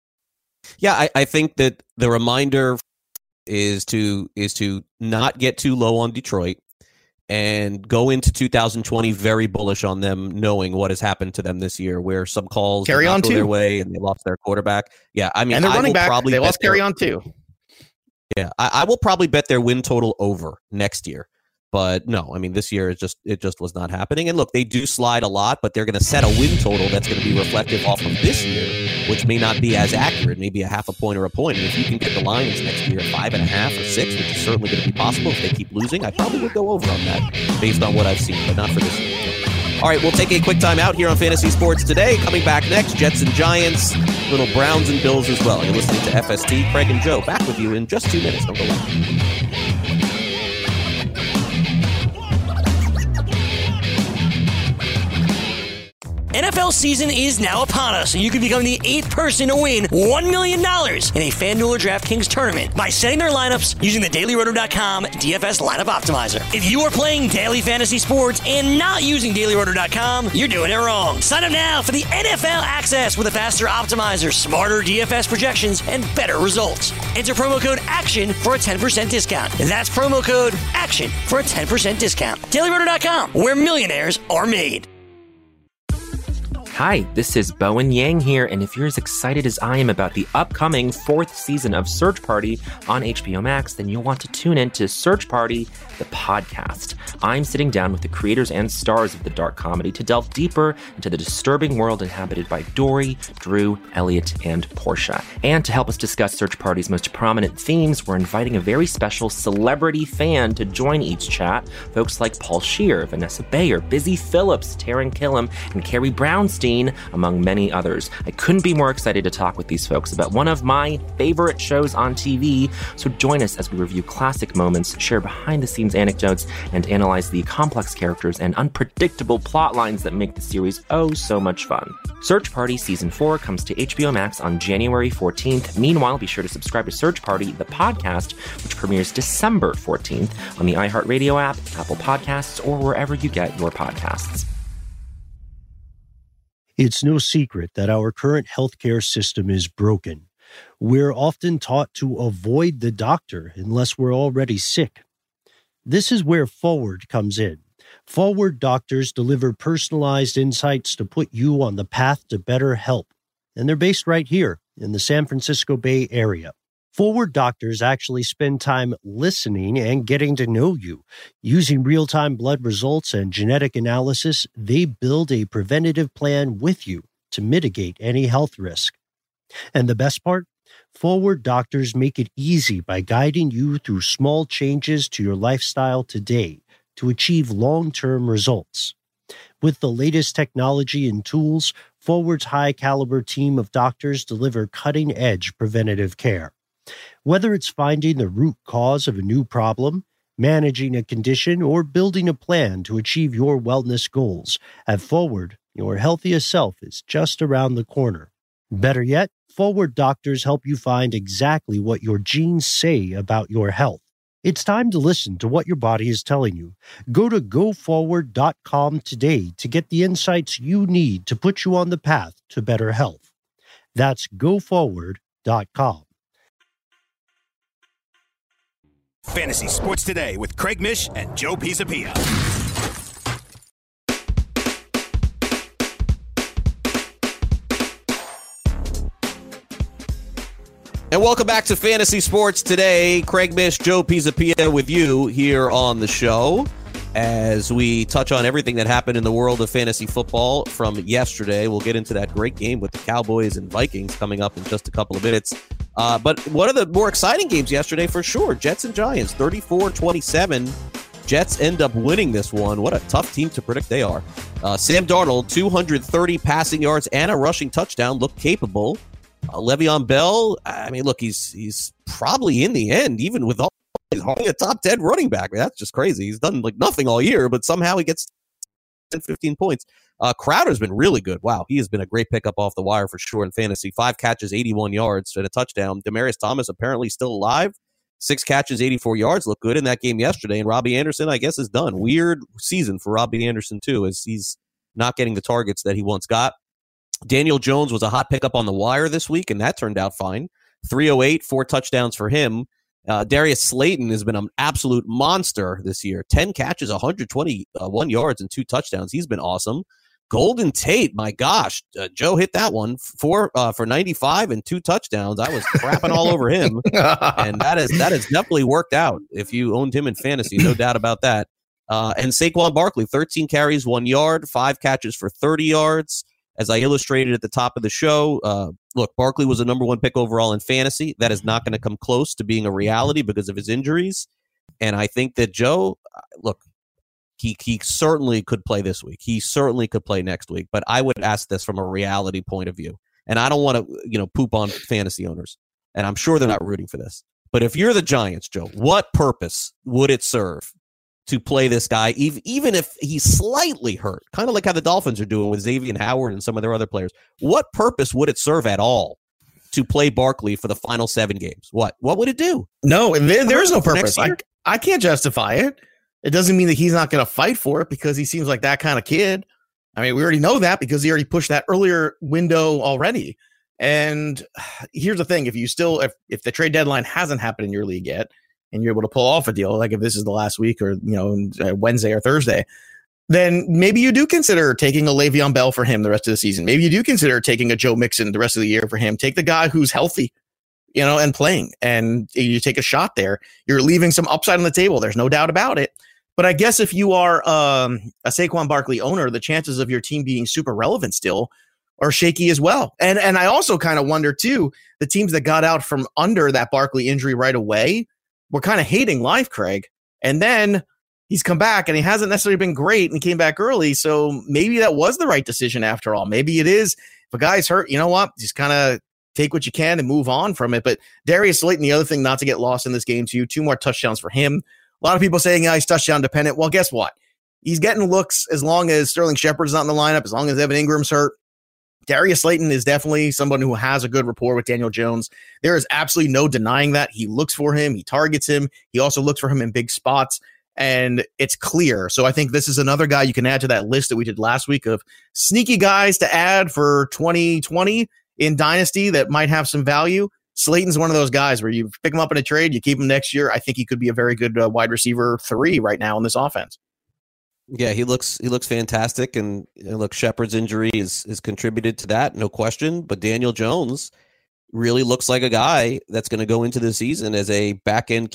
Yeah, I think that the reminder is to not get too low on Detroit and go into 2020 very bullish on them, knowing what has happened to them this year, where some calls carry on go their way and they lost their quarterback. Yeah, I mean, and they're running back. They lost carry on too. Yeah, I will probably bet their win total over next year. But no, I mean, this year it just was not happening. And look, they do slide a lot, but they're going to set a win total that's going to be reflective off of this year, which may not be as accurate, maybe a half a point or a point. And if you can get the Lions next year at 5.5 or 6, which is certainly going to be possible if they keep losing, I probably would go over on that based on what I've seen, but not for this year. All right, we'll take a quick time out here on Fantasy Sports Today. Coming back next, Jets and Giants, little Browns and Bills as well. You're listening to FST. Craig and Joe back with you in just 2 minutes. Don't go away. NFL season is now upon us, and you can become the 8th person to win $1 million in a FanDuel or DraftKings tournament by setting their lineups using the DailyRoto.com DFS lineup optimizer. If you are playing daily fantasy sports and not using DailyRoto.com, you're doing it wrong. Sign up now for the NFL access with a faster optimizer, smarter DFS projections, and better results. Enter promo code ACTION for a 10% discount. That's promo code ACTION for a 10% discount. DailyRoto.com, where millionaires are made. Hi, this is Bowen Yang here, and if you're as excited as I am about the upcoming 4th season of Search Party on HBO Max, then you'll want to tune in to Search Party, the podcast. I'm sitting down with the creators and stars of the dark comedy to delve deeper into the disturbing world inhabited by Dory, Drew, Elliot, and Portia. And to help us discuss Search Party's most prominent themes, we're inviting a very special celebrity fan to join each chat. Folks like Paul Scheer, Vanessa Bayer, Busy Phillips, Taran Killam, and Carrie Brownstein, among many others. I couldn't be more excited to talk with these folks about one of my favorite shows on TV, so join us as we review classic moments, share behind-the-scenes anecdotes, and analyze the complex characters and unpredictable plot lines that make the series oh so much fun. Search Party Season 4 comes to HBO Max on January 14th. Meanwhile, be sure to subscribe to Search Party, the podcast, which premieres December 14th on the iHeartRadio app, Apple Podcasts, or wherever you get your podcasts. It's no secret that our current healthcare system is broken. We're often taught to avoid the doctor unless we're already sick. This is where Forward comes in. Forward doctors deliver personalized insights to put you on the path to better health. And they're based right here in the San Francisco Bay Area. Forward doctors actually spend time listening and getting to know you. Using real-time blood results and genetic analysis, they build a preventative plan with you to mitigate any health risk. And the best part? Forward doctors make it easy by guiding you through small changes to your lifestyle today to achieve long-term results. With the latest technology and tools, Forward's high-caliber team of doctors deliver cutting-edge preventative care. Whether it's finding the root cause of a new problem, managing a condition, or building a plan to achieve your wellness goals, at Forward, your healthiest self is just around the corner. Better yet, Forward doctors help you find exactly what your genes say about your health. It's time to listen to what your body is telling you. Go to GoForward.com today to get the insights you need to put you on the path to better health. That's GoForward.com. Fantasy Sports Today with Craig Mish and Joe Pisapia. And welcome back to Fantasy Sports Today. Craig Mish, Joe Pisapia with you here on the show as we touch on everything that happened in the world of fantasy football from yesterday. We'll get into that great game with the Cowboys and Vikings coming up in just a couple of minutes. But one of the more exciting games yesterday for sure, Jets and Giants, 34-27. Jets end up winning this one. What a tough team to predict they are. Sam Darnold, 230 passing yards and a rushing touchdown, looked capable. Le'Veon Bell, I mean, look, he's probably in the end, even with all, he's only a top 10 running back. I mean, that's just crazy. He's done like nothing all year, but somehow he gets 10, 15 points. Crowder's been really good. Wow, he has been a great pickup off the wire for sure in fantasy. 5 catches, 81 yards, and a touchdown. Demaryius Thomas apparently still alive. 6 catches, 84 yards. Looked good in that game yesterday. And Robbie Anderson, I guess, is done. Weird season for Robbie Anderson, too, as he's not getting the targets that he once got. Daniel Jones was a hot pickup on the wire this week, and that turned out fine. 308, 4 touchdowns for him. Darius Slayton has been an absolute monster this year. 10 catches, 121 yards, and 2 touchdowns. He's been awesome. Golden Tate, my gosh, Joe hit that one. 4 for 95 and 2 touchdowns. I was crapping all over him, and that has definitely worked out if you owned him in fantasy, no doubt about that. And Saquon Barkley, 13 carries, 1 yard, 5 catches for 30 yards. As I illustrated at the top of the show, look, Barkley was a number 1 pick overall in fantasy. That is not going to come close to being a reality because of his injuries. And I think that Joe, look, he certainly could play this week. He certainly could play next week. But I would ask this from a reality point of view. And I don't want to, poop on fantasy owners. And I'm sure they're not rooting for this. But if you're the Giants, Joe, what purpose would it serve to play this guy, even if he's slightly hurt, kind of like how the Dolphins are doing with Xavier Howard and some of their other players? What purpose would it serve at all to play Barkley for the final 7 games? What would it do? No, there is no purpose. I can't justify it. It doesn't mean that he's not going to fight for it because he seems like that kind of kid. I mean, we already know that because he already pushed that earlier window already. And here's the thing. If the trade deadline hasn't happened in your league yet, and you're able to pull off a deal, like if this is the last week or, Wednesday or Thursday, then maybe you do consider taking a Le'Veon Bell for him the rest of the season. Maybe you do consider taking a Joe Mixon the rest of the year for him. Take the guy who's healthy, and playing, and you take a shot there. You're leaving some upside on the table. There's no doubt about it. But I guess if you are a Saquon Barkley owner, the chances of your team being super relevant still are shaky as well. And I also kind of wonder, too, the teams that got out from under that Barkley injury right away were kind of hating life, Craig. And then he's come back and he hasn't necessarily been great and he came back early. So maybe that was the right decision after all. Maybe it is. If a guy's hurt, you know what? Just kind of take what you can and move on from it. But Darius Slayton, the other thing not to get lost in this game too, 2 more touchdowns for him. A lot of people saying he's touchdown dependent. Well, guess what? He's getting looks as long as Sterling Shepard's not in the lineup, as long as Evan Ingram's hurt. Darius Slayton is definitely someone who has a good rapport with Daniel Jones. There is absolutely no denying that. He looks for him. He targets him. He also looks for him in big spots, and it's clear. So I think this is another guy you can add to that list that we did last week of sneaky guys to add for 2020 in Dynasty that might have some value. Slayton's one of those guys where you pick him up in a trade, you keep him next year. I think he could be a very good wide receiver 3 right now in this offense. Yeah, he looks fantastic, and look, Shepard's injury is contributed to that, no question. But Daniel Jones really looks like a guy that's going to go into the season as a back end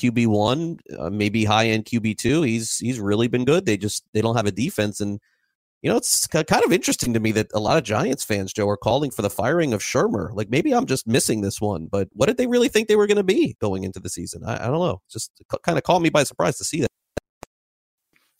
QB1, maybe high end QB2. He's really been good. They don't have a defense, and it's kind of interesting to me that a lot of Giants fans, Joe, are calling for the firing of Shermer. Like maybe I'm just missing this one, but what did they really think they were going to be going into the season? I don't know. Just kind of caught me by surprise to see that.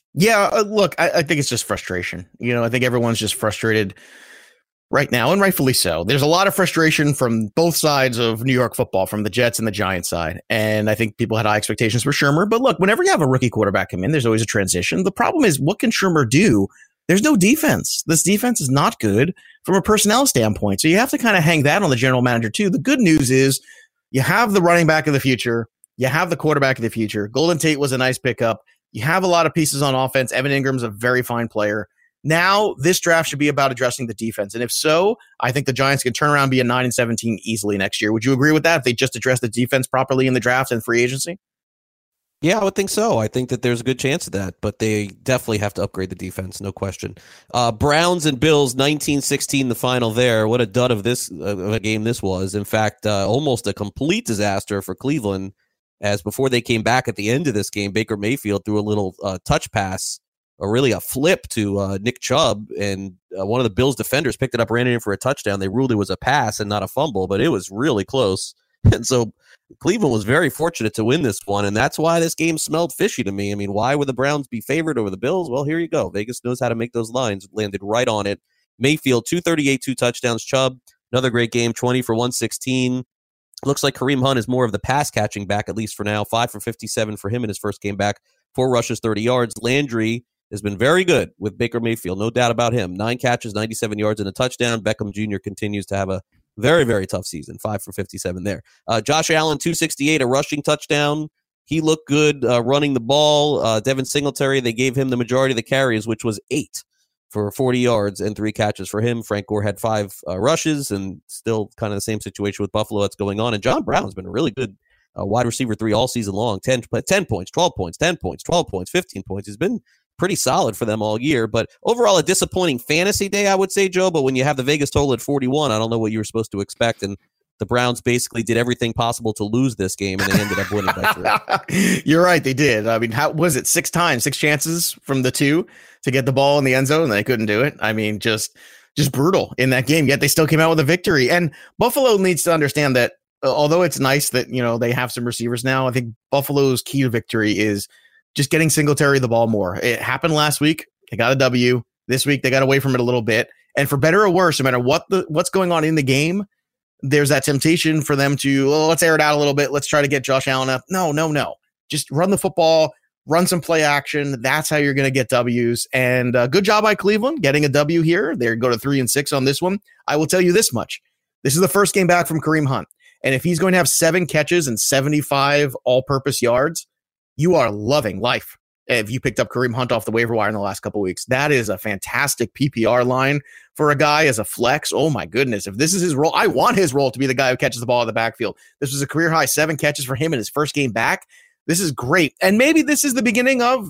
Yeah, look, I think it's just frustration. I think everyone's just frustrated right now, and rightfully so. There's a lot of frustration from both sides of New York football, from the Jets and the Giants side. And I think people had high expectations for Shurmur. But look, whenever you have a rookie quarterback come in, there's always a transition. The problem is, what can Shurmur do? There's no defense. This defense is not good from a personnel standpoint. So you have to kind of hang that on the general manager too. The good news is you have the running back of the future. You have the quarterback of the future. Golden Tate was a nice pickup. You have a lot of pieces on offense. Evan Ingram's a very fine player. Now, this draft should be about addressing the defense. And if so, I think the Giants can turn around and be a 9-17 easily next year. Would you agree with that if they just address the defense properly in the draft and free agency? Yeah, I would think so. I think that there's a good chance of that, but they definitely have to upgrade the defense, no question. Browns and Bills, 19-16, the final there. What a dud of a game this was. In fact, almost a complete disaster for Cleveland, as before they came back at the end of this game, Baker Mayfield threw a little touch pass, or really a flip to Nick Chubb, and one of the Bills defenders picked it up, ran it in for a touchdown. They ruled it was a pass and not a fumble, but it was really close. And so Cleveland was very fortunate to win this one, and that's why this game smelled fishy to me. I mean, why would the Browns be favored over the Bills? Well, here you go. Vegas knows how to make those lines. Landed right on it. Mayfield, 238, 2 touchdowns. Chubb, another great game, 20 for 116. Looks like Kareem Hunt is more of the pass-catching back, at least for now. 5 for 57 for him in his first game back. 4 rushes, 30 yards. Landry has been very good with Baker Mayfield, no doubt about him. 9 catches, 97 yards, and a touchdown. Beckham Jr. continues to have a very, very tough season. 5 for 57 there. Josh Allen, 268, a rushing touchdown. He looked good running the ball. Devin Singletary, they gave him the majority of the carries, which was 8 for 40 yards and 3 catches for him. Frank Gore had 5 rushes, and still kind of the same situation with Buffalo that's going on. And John Brown's been a really good wide receiver 3 all season long. 10 points, 12 points, 10 points, 12 points, 15 points. He's been pretty solid for them all year, but overall a disappointing fantasy day, I would say, Joe. But when you have the Vegas total at 41, I don't know what you were supposed to expect. And the Browns basically did everything possible to lose this game, and they ended up winning by 3. You're right, they did. I mean, how was it? 6 chances from the 2 to get the ball in the end zone, and they couldn't do it. I mean, just brutal in that game. Yet they still came out with a victory. And Buffalo needs to understand that although it's nice that they have some receivers now, I think Buffalo's key to victory is just getting Singletary the ball more. It happened last week. They got a W. This week, they got away from it a little bit. And for better or worse, no matter what's going on in the game, there's that temptation for them to, let's air it out a little bit. Let's try to get Josh Allen up. No. Just run the football, run some play action. That's how you're going to get W's. And good job by Cleveland getting a W here. They go to 3-6 on this one. I will tell you this much. This is the first game back from Kareem Hunt. And if he's going to have 7 catches and 75 all-purpose yards, you are loving life if you picked up Kareem Hunt off the waiver wire in the last couple of weeks. That is a fantastic PPR line for a guy as a flex. Oh, my goodness. If this is his role, I want his role to be the guy who catches the ball in the backfield. This was a career-high 7 catches for him in his first game back. This is great. And maybe this is the beginning of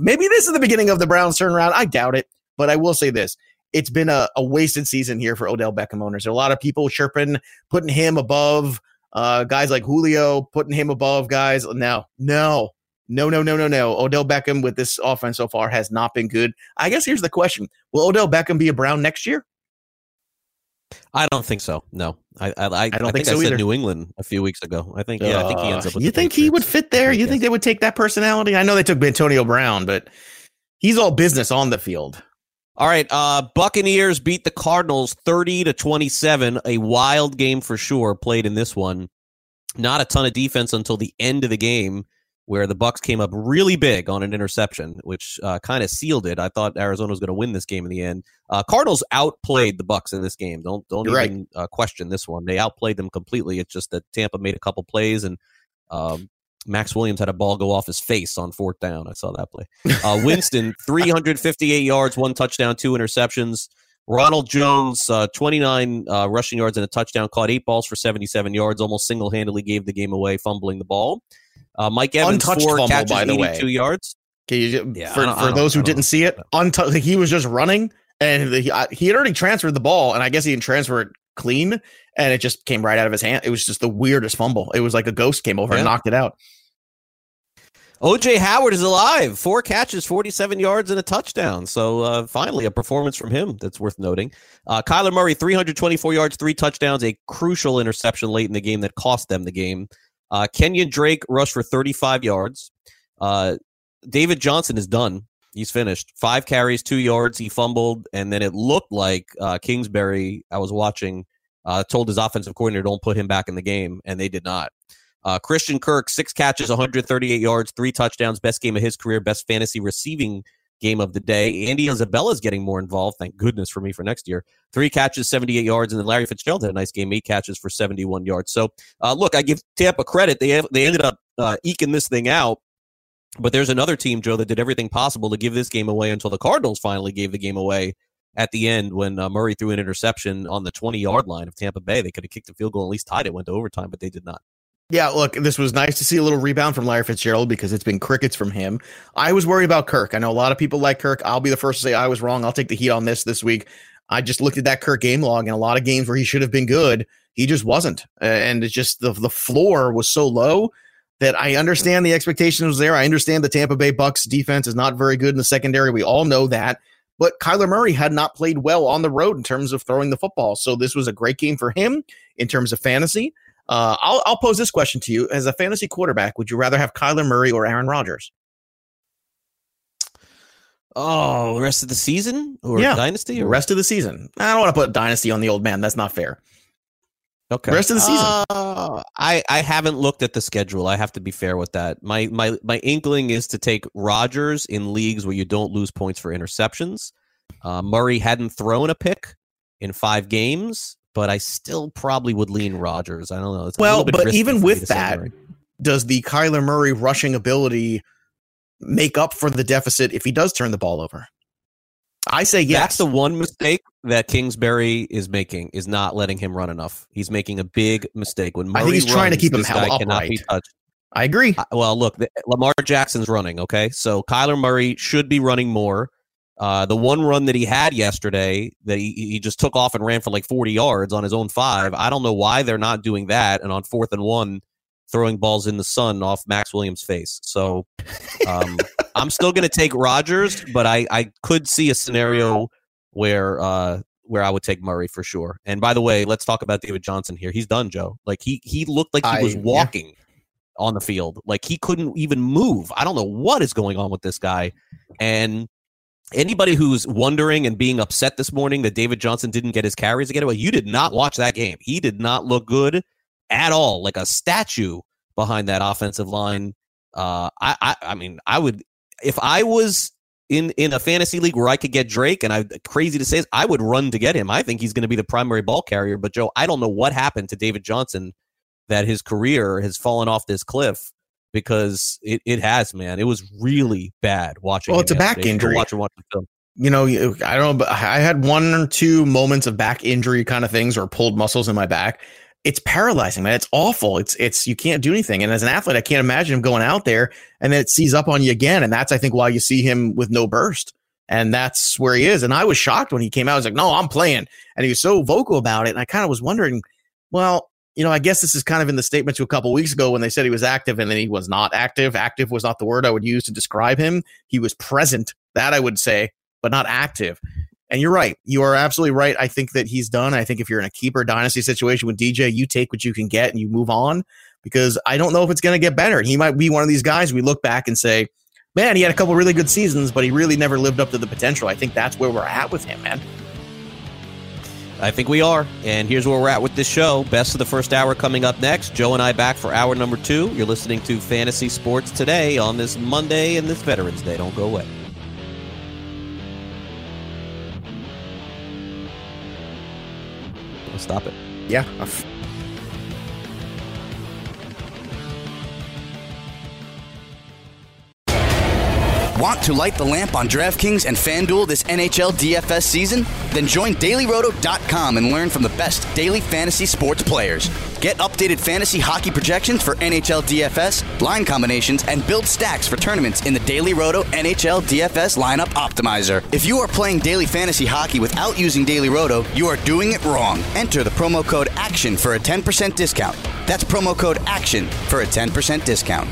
the Browns turnaround. I doubt it. But I will say this. It's been a wasted season here for Odell Beckham owners. There are a lot of people chirping, putting him above guys like Julio, putting him above guys. No. Odell Beckham with this offense so far has not been good. I guess here's the question. Will Odell Beckham be a Brown next year? I don't think so. No. I don't think so I said either. New England a few weeks ago. I think he ends up with you think he would fit there? You think they would take that personality? I know they took Antonio Brown, but he's all business on the field. All right, Buccaneers beat the Cardinals 30-27. A wild game for sure played in this one. Not a ton of defense until the end of the game, where the Bucs came up really big on an interception, which kind of sealed it. I thought Arizona was going to win this game in the end. Cardinals outplayed the Bucs in this game. Don't even question this one. They outplayed them completely. It's just that Tampa made a couple plays, and Max Williams had a ball go off his face on 4th down. I saw that play. Winston, 358 yards, 1 touchdown, 2 interceptions. Ronald Jones, 29 rushing yards and a touchdown, caught 8 balls for 77 yards, almost single-handedly gave the game away, fumbling the ball. Mike Evans, untouched 4 fumble, catches, by the 82 way. yards. For those who didn't see it, he was just running, and he had already transferred the ball, and I guess he didn't transfer it clean, and it just came right out of his hand. It was just the weirdest fumble. It was like a ghost came over and knocked it out. O.J. Howard is alive. 4 catches, 47 yards, and a touchdown. So finally, a performance from him that's worth noting. Kyler Murray, 324 yards, 3 touchdowns, a crucial interception late in the game that cost them the game. Kenyon Drake rushed for 35 yards. David Johnson is done. He's finished. 5 carries, 2 yards. He fumbled, and then it looked like Kingsbury, I was watching, told his offensive coordinator, don't put him back in the game, and they did not. Christian Kirk, 6 catches, 138 yards, 3 touchdowns, best game of his career, best fantasy receiving game of the day. Andy Isabella's getting more involved, thank goodness for me for next year. 3 catches, 78 yards, and then Larry Fitzgerald had a nice game, 8 catches for 71 yards. So, look, I give Tampa credit. They ended up eking this thing out, but there's another team, Joe, that did everything possible to give this game away until the Cardinals finally gave the game away at the end when Murray threw an interception on the 20-yard line of Tampa Bay. They could have kicked the field goal and at least tied it, went to overtime, but they did not. Yeah, look, this was nice to see a little rebound from Larry Fitzgerald because it's been crickets from him. I was worried about Kirk. I know a lot of people like Kirk. I'll be the first to say I was wrong. I'll take the heat on this week. I just looked at that Kirk game log, and a lot of games where he should have been good, he just wasn't. And it's just the floor was so low that I understand the expectation was there. I understand the Tampa Bay Bucs defense is not very good in the secondary. We all know that. But Kyler Murray had not played well on the road in terms of throwing the football. So this was a great game for him in terms of fantasy. I'll pose this question to you. As a fantasy quarterback, would you rather have Kyler Murray or Aaron Rodgers? Oh, the rest of the season or Dynasty? Or? The rest of the season. I don't want to put Dynasty on the old man. That's not fair. Okay. The rest of the season. I haven't looked at the schedule. I have to be fair with that. My inkling is to take Rodgers in leagues where you don't lose points for interceptions. Murray hadn't thrown a pick in 5 games, but I still probably would lean Rodgers. I don't know. It's but even with that, does the Kyler Murray rushing ability make up for the deficit if he does turn the ball over? I say yes. That's the one mistake that Kingsbury is making, is not letting him run enough. He's making a big mistake. When Murray I think he's trying to keep him upright. I agree. Well, look, Lamar Jackson's running, okay? So Kyler Murray should be running more. The one run that he had yesterday, that he just took off and ran for like 40 yards on his own 5. I don't know why they're not doing that. And on 4th and 1, throwing balls in the sun off Max Williams' face. So I'm still going to take Rodgers, but I could see a scenario where I would take Murray for sure. And by the way, let's talk about David Johnson here. He's done, Joe. Like he looked like he was walking on the field. Like he couldn't even move. I don't know what is going on with this guy. And anybody who's wondering and being upset this morning that David Johnson didn't get his carries again, well, you did not watch that game. He did not look good at all, like a statue behind that offensive line. I mean, I would, if I was in a fantasy league where I could get Drake, and crazy to say this, I would run to get him. I think he's going to be the primary ball carrier. But Joe, I don't know what happened to David Johnson that his career has fallen off this cliff. Because it has, man. It was really bad watching. Well, it's a back injury. Watch the film. You know, I don't know, but I had 1 or 2 moments of back injury kind of things or pulled muscles in my back. It's paralyzing, man. It's awful. It's you can't do anything. And as an athlete, I can't imagine him going out there and then it sees up on you again. And that's, I think, why you see him with no burst. And that's where he is. And I was shocked when he came out. I was like, no, I'm playing. And he was so vocal about it. And I kind of was wondering, well, you know, I guess this is kind of in the statement to a couple weeks ago when they said he was active and then he was not active. Active was not the word I would use to describe him. He was present, that I would say, but not active. And you're right. You are absolutely right. I think that he's done. I think if you're in a keeper dynasty situation with DJ, you take what you can get and you move on, because I don't know if it's going to get better. He might be one of these guys we look back and say, man, he had a couple really good seasons, but he really never lived up to the potential. I think that's where we're at with him, man. I think we are. And here's where we're at with this show. Best of the first hour coming up next. Joe and I back for hour number 2. You're listening to Fantasy Sports Today on this Monday and this Veterans Day. Don't go away. I'll stop it. Yeah. Want to light the lamp on DraftKings and FanDuel this NHL DFS season? Then join DailyRoto.com and learn from the best daily fantasy sports players. Get updated fantasy hockey projections for NHL DFS, line combinations, and build stacks for tournaments in the Daily Roto NHL DFS Lineup Optimizer. If you are playing daily fantasy hockey without using Daily Roto, you are doing it wrong. Enter the promo code ACTION for a 10% discount. That's promo code ACTION for a 10% discount.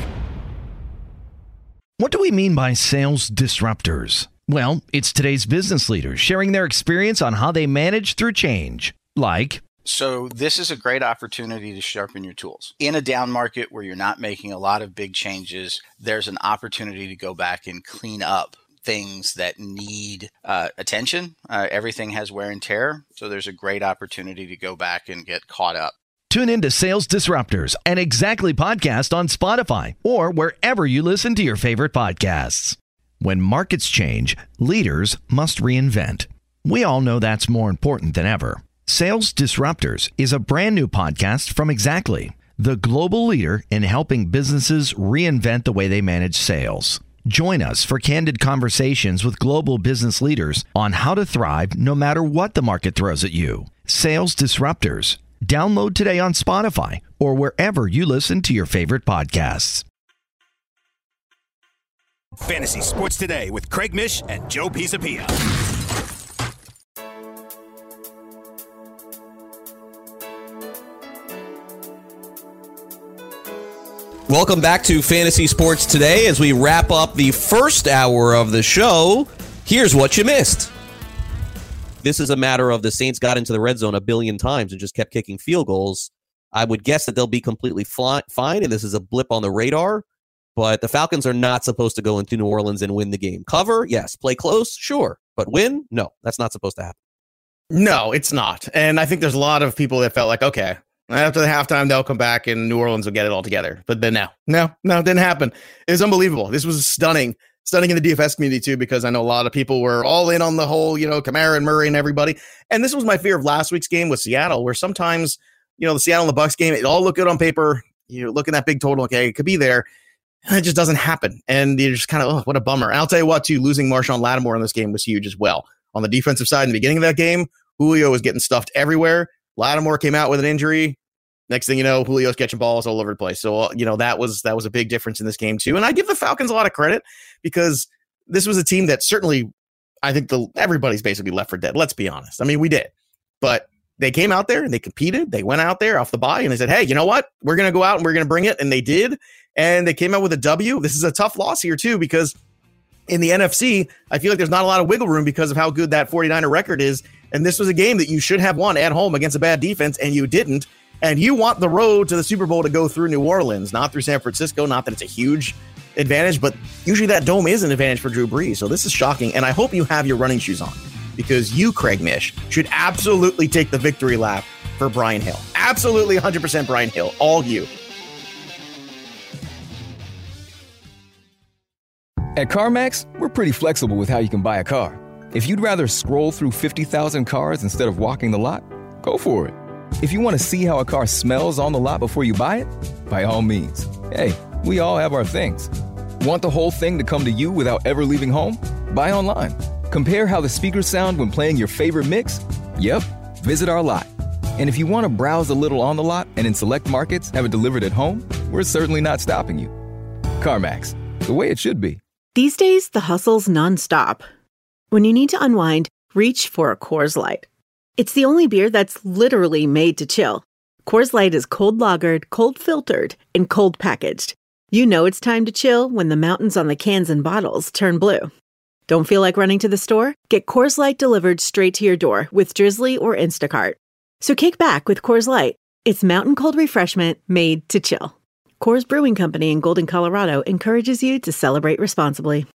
What do we mean by sales disruptors? Well, it's today's business leaders sharing their experience on how they manage through change. Like, so this is a great opportunity to sharpen your tools. In a down market where you're not making a lot of big changes, there's an opportunity to go back and clean up things that need attention. Everything has wear and tear. So there's a great opportunity to go back and get caught up. Tune in to Sales Disruptors, an Exactly podcast on Spotify or wherever you listen to your favorite podcasts. When markets change, leaders must reinvent. We all know that's more important than ever. Sales Disruptors is a brand new podcast from Exactly, the global leader in helping businesses reinvent the way they manage sales. Join us for candid conversations with global business leaders on how to thrive no matter what the market throws at you. Sales Disruptors. Download today on Spotify or wherever you listen to your favorite podcasts. Fantasy Sports Today with Craig Mish and Joe Pisapia. Welcome back to Fantasy Sports Today. As we wrap up the first hour of the show, here's what you missed. This is a matter of the Saints got into the red zone a billion times and just kept kicking field goals. I would guess that they'll be completely fine, and this is a blip on the radar. But the Falcons are not supposed to go into New Orleans and win the game. Cover, yes. Play close, sure. But win? No, that's not supposed to happen. No, it's not. And I think there's a lot of people that felt like, okay, after the halftime, they'll come back and New Orleans will get it all together. But then no, it didn't happen. It was unbelievable. This was stunning in the DFS community too, because I know a lot of people were all in on the whole, Kamara and Murray and everybody. And this was my fear of last week's game with Seattle, where sometimes, the Seattle and the Bucs game, it all looked good on paper. You look at that big total, okay, it could be there. And it just doesn't happen. And you're just kind of, what a bummer. And I'll tell you what, too, losing Marshawn Lattimore in this game was huge as well. On the defensive side in the beginning of that game, Julio was getting stuffed everywhere. Lattimore came out with an injury. Next thing you know, Julio's catching balls all over the place. So, that was a big difference in this game, too. And I give the Falcons a lot of credit because this was a team that certainly, I think everybody's basically left for dead. Let's be honest. I mean, we did. But they came out there and they competed. They went out there off the bye and they said, hey, you know what? We're going to go out and we're going to bring it. And they did. And they came out with a W. This is a tough loss here, too, because in the NFC, I feel like there's not a lot of wiggle room because of how good that 49er record is. And this was a game that you should have won at home against a bad defense, and you didn't. And you want the road to the Super Bowl to go through New Orleans, not through San Francisco. Not that it's a huge advantage, but usually that dome is an advantage for Drew Brees. So this is shocking. And I hope you have your running shoes on because you, Craig Mish, should absolutely take the victory lap for Brian Hill. Absolutely 100% Brian Hill. All you. At CarMax, we're pretty flexible with how you can buy a car. If you'd rather scroll through 50,000 cars instead of walking the lot, go for it. If you want to see how a car smells on the lot before you buy it, by all means. Hey, we all have our things. Want the whole thing to come to you without ever leaving home? Buy online. Compare how the speakers sound when playing your favorite mix? Yep, visit our lot. And if you want to browse a little on the lot and in select markets have it delivered at home, we're certainly not stopping you. CarMax, the way it should be. These days, the hustle's nonstop. When you need to unwind, reach for a Coors Light. It's the only beer that's literally made to chill. Coors Light is cold lagered, cold filtered, and cold packaged. You know it's time to chill when the mountains on the cans and bottles turn blue. Don't feel like running to the store? Get Coors Light delivered straight to your door with Drizzly or Instacart. So kick back with Coors Light. It's mountain cold refreshment made to chill. Coors Brewing Company in Golden, Colorado encourages you to celebrate responsibly.